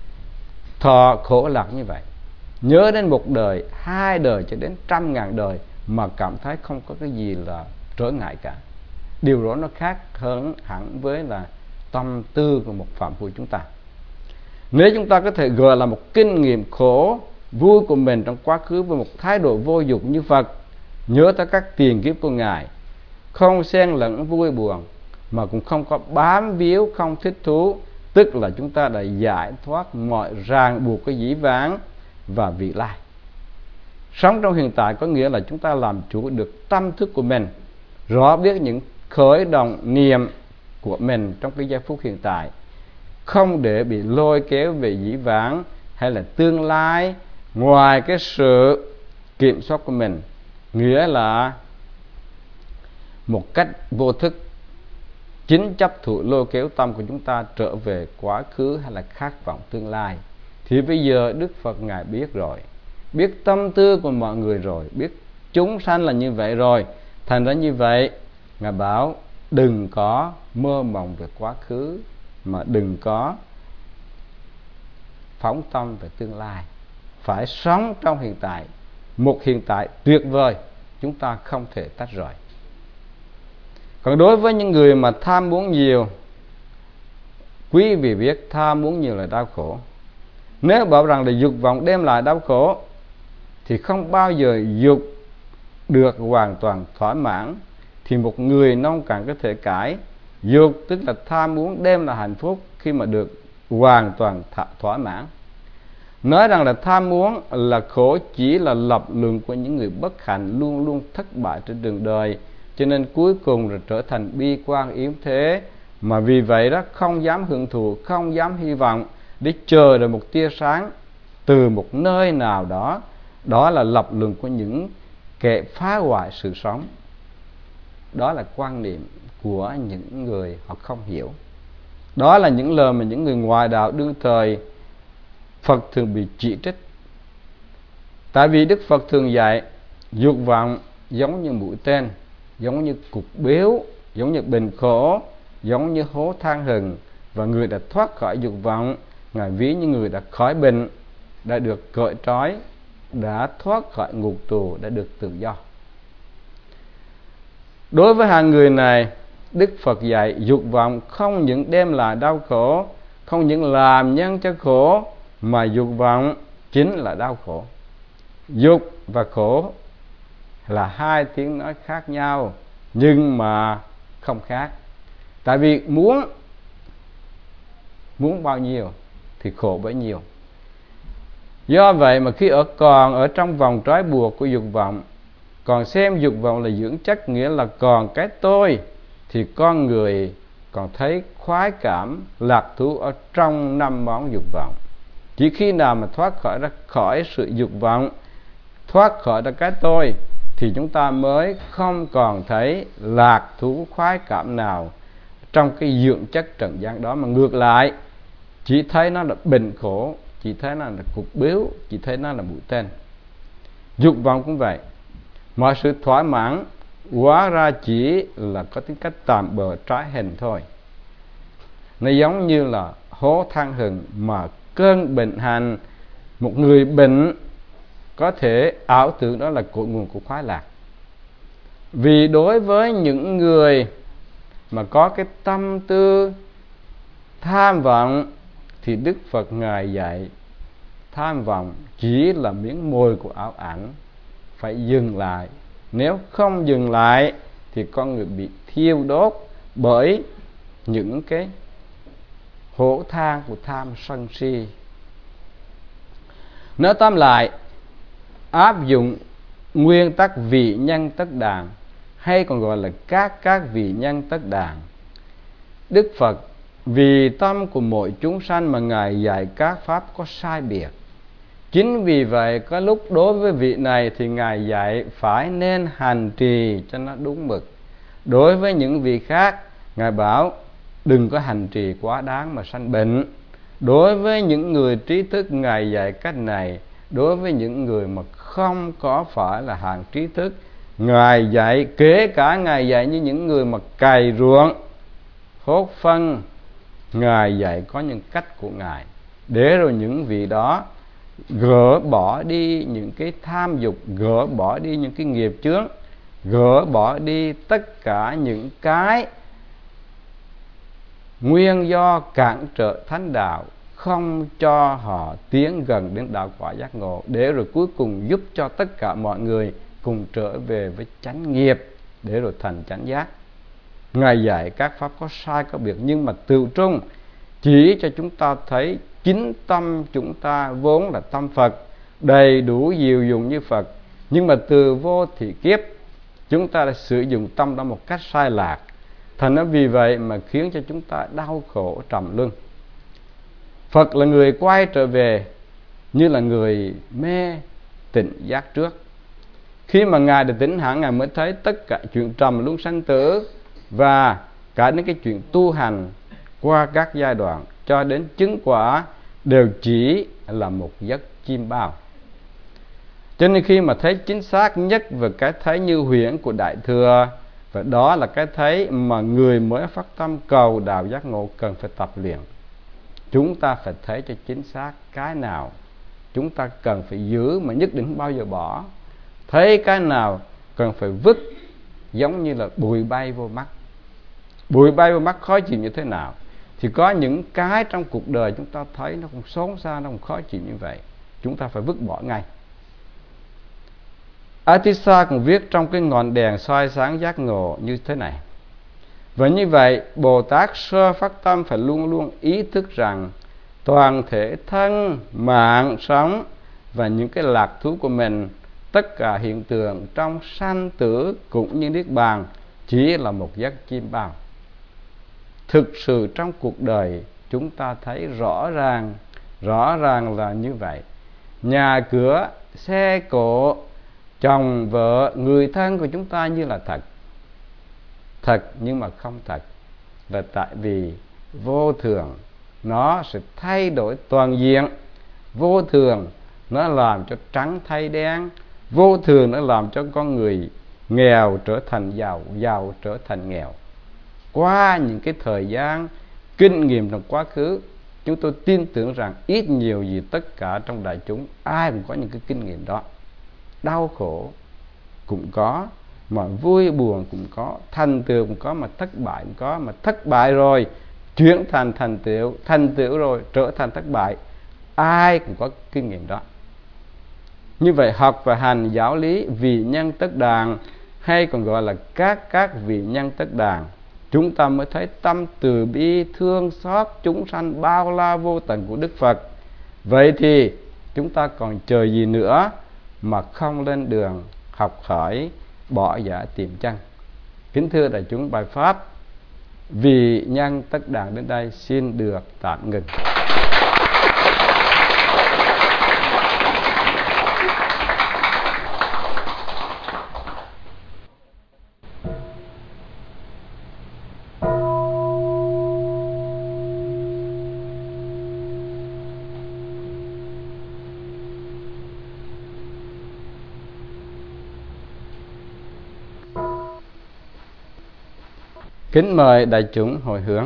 thọ khổ lạc như vậy. Nhớ đến một đời, hai đời cho đến trăm ngàn đời mà cảm thấy không có cái gì là trở ngại cả. Điều đó nó khác hơn hẳn với là tâm tư của một phạm phu chúng ta. Nếu chúng ta có thể gọi là một kinh nghiệm khổ vui của mình trong quá khứ với một thái độ vô dục như Phật, nhớ tới các tiền kiếp của Ngài, không xen lẫn vui buồn mà cũng không có bám víu, không thích thú, tức là chúng ta đã giải thoát mọi ràng buộc của dĩ vãng và vị lai. Sống trong hiện tại có nghĩa là chúng ta làm chủ được tâm thức của mình, rõ biết những khởi động niệm của mình trong cái giây phút hiện tại, không để bị lôi kéo về dĩ vãng hay là tương lai ngoài cái sự kiểm soát của mình. Nghĩa là một cách vô thức chính chấp thụ lôi kéo tâm của chúng ta trở về quá khứ hay là khát vọng tương lai. Thì bây giờ Đức Phật Ngài biết rồi, biết tâm tư của mọi người rồi, biết chúng sanh là như vậy rồi. Thành ra như vậy Ngài bảo đừng có mơ mộng về quá khứ, mà đừng có phóng tâm về tương lai. Phải sống trong hiện tại, một hiện tại tuyệt vời, chúng ta không thể tách rời. Còn đối với những người mà tham muốn nhiều, quý vị biết tham muốn nhiều là đau khổ. Nếu bảo rằng là dục vọng đem lại đau khổ thì không bao giờ dục được hoàn toàn thỏa mãn. Thì một người nông cạn có thể cãi dục tức là tham muốn đem lại hạnh phúc khi mà được hoàn toàn thỏa mãn. Nói rằng là tham muốn là khổ chỉ là lập luận của những người bất hạnh, luôn luôn thất bại trên đường đời, cho nên cuối cùng rồi trở thành bi quan yếu thế. Mà vì vậy đó không dám hưởng thụ, không dám hy vọng để chờ đợi một tia sáng từ một nơi nào đó. Đó là lập luận của những kẻ phá hoại sự sống. Đó là quan niệm của những người họ không hiểu. Đó là những lời mà những người ngoại đạo đương thời Phật thường bị chỉ trích. Tại vì Đức Phật thường dạy dục vọng giống như mũi tên, giống như cục béo, giống như bình khổ, giống như hố than hừng. Và người đã thoát khỏi dục vọng, Ngài ví như người đã khỏi bệnh, đã được cởi trói, đã thoát khỏi ngục tù, đã được tự do. Đối với hai người này, Đức Phật dạy dục vọng không những đem lại đau khổ, không những làm nhân cho khổ, mà dục vọng chính là đau khổ. Dục và khổ là hai tiếng nói khác nhau, nhưng mà không khác. Tại vì muốn muốn bao nhiêu thì khổ bấy nhiêu. Do vậy mà khi ở còn ở trong vòng trói buộc của dục vọng, còn xem dục vọng là dưỡng chất, nghĩa là còn cái tôi, thì con người còn thấy khoái cảm, lạc thú ở trong năm món dục vọng. Chỉ khi nào mà thoát khỏi ra khỏi sự dục vọng, thoát khỏi ra cái tôi, thì chúng ta mới không còn thấy lạc thú khoái cảm nào trong cái dưỡng chất trần gian đó, mà ngược lại chỉ thấy nó là bệnh khổ, chỉ thấy nó là cục béo, chỉ thấy nó là mũi tên. Dục vọng cũng vậy. Mọi sự thỏa mãn hóa ra chỉ là có tính cách tạm bợ trái hình thôi. Nó giống như là hố than hừng mà cơn bệnh hành. Một người bệnh có thể ảo tưởng đó là cội nguồn của khoái lạc. Vì đối với những người mà có cái tâm tư tham vọng thì Đức Phật Ngài dạy tham vọng chỉ là miếng mồi của ảo ảnh, phải dừng lại. Nếu không dừng lại thì con người bị thiêu đốt bởi những cái hổ thang của tham sân si. Nói tóm lại, áp dụng nguyên tắc vị nhân tất đàn, hay còn gọi là các các vị nhân tất đàn, Đức Phật vì tâm của mỗi chúng sanh mà Ngài dạy các pháp có sai biệt. Chính vì vậy có lúc đối với vị này thì Ngài dạy phải nên hành trì cho nó đúng mực. Đối với những vị khác, Ngài bảo đừng có hành trì quá đáng mà sanh bệnh. Đối với những người trí thức, Ngài dạy cách này. Đối với những người mà không có phải là hạng trí thức, Ngài dạy, kể cả Ngài dạy như những người mà cày ruộng, hốt phân, Ngài dạy có những cách của Ngài, để rồi những vị đó gỡ bỏ đi những cái tham dục, gỡ bỏ đi những cái nghiệp chướng, gỡ bỏ đi tất cả những cái nguyên do cản trở thánh đạo, không cho họ tiến gần đến đạo quả giác ngộ, để rồi cuối cùng giúp cho tất cả mọi người cùng trở về với chánh nghiệp, để rồi thành chánh giác. Ngài dạy các pháp có sai có biệt, nhưng mà tự trung chỉ cho chúng ta thấy chính tâm chúng ta vốn là tâm Phật, đầy đủ diệu dụng như Phật, nhưng mà từ vô thị kiếp chúng ta đã sử dụng tâm đó một cách sai lạc. Thành ra vì vậy mà khiến cho chúng ta đau khổ trầm luân. Phật là người quay trở về như là người mê tỉnh giác trước. Khi mà Ngài được tỉnh hẳn, Ngài mới thấy tất cả chuyện trầm luân sanh tử và cả những cái chuyện tu hành qua các giai đoạn cho đến chứng quả đều chỉ là một giấc chim bao. Cho nên khi mà thấy chính xác nhất về cái thấy như huyễn của Đại Thừa, và đó là cái thấy mà người mới phát tâm cầu đạo giác ngộ cần phải tập luyện. Chúng ta phải thấy cho chính xác cái nào chúng ta cần phải giữ mà nhất định không bao giờ bỏ. Thấy cái nào cần phải vứt, giống như là bụi bay vô mắt. Bụi bay vô mắt khó chịu như thế nào, thì có những cái trong cuộc đời chúng ta thấy nó cũng xấu xa, nó cũng khó chịu như vậy, chúng ta phải vứt bỏ ngay. Atisa còn viết trong cái ngọn đèn soi sáng giác ngộ như thế này: và như vậy, Bồ Tát sơ phát tâm phải luôn luôn ý thức rằng toàn thể thân, mạng, sống và những cái lạc thú của mình, tất cả hiện tượng trong sanh tử cũng như niết bàn chỉ là một giấc chim bao. Thực sự trong cuộc đời chúng ta thấy rõ ràng, rõ ràng là như vậy. Nhà cửa, xe cộ, chồng, vợ, người thân của chúng ta như là thật. Thật nhưng mà không thật, là tại vì vô thường nó sẽ thay đổi toàn diện. Vô thường nó làm cho trắng thay đen. Vô thường nó làm cho con người nghèo trở thành giàu, giàu trở thành nghèo. Qua những cái thời gian kinh nghiệm trong quá khứ, chúng tôi tin tưởng rằng ít nhiều gì tất cả trong đại chúng ai cũng có những cái kinh nghiệm đó. Đau khổ cũng có, mà vui buồn cũng có, thành tựu cũng có, mà thất bại cũng có. Mà thất bại rồi chuyển thành thành tựu, thành tựu rồi trở thành thất bại, ai cũng có kinh nghiệm đó. Như vậy học và hành giáo lý vị nhân tất đàn, hay còn gọi là các các vị nhân tất đàn, chúng ta mới thấy tâm từ bi thương xót chúng sanh bao la vô tận của Đức Phật. Vậy thì chúng ta còn chờ gì nữa mà không lên đường học hỏi, bỏ giả tìm chân. Kính thưa đại chúng, bài pháp vì nhân tất đàn đến đây xin được tạm ngừng. Kính mời đại chúng hồi hướng.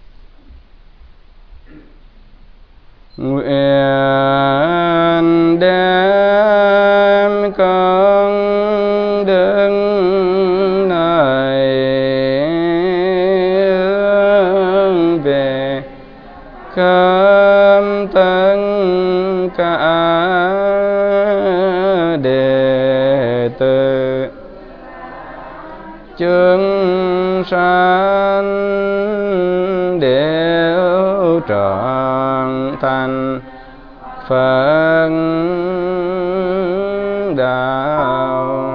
Nguyện đem công đức này hướng về khắp tất cả đệ tử chúng sanh đều trọn thành Phật đạo.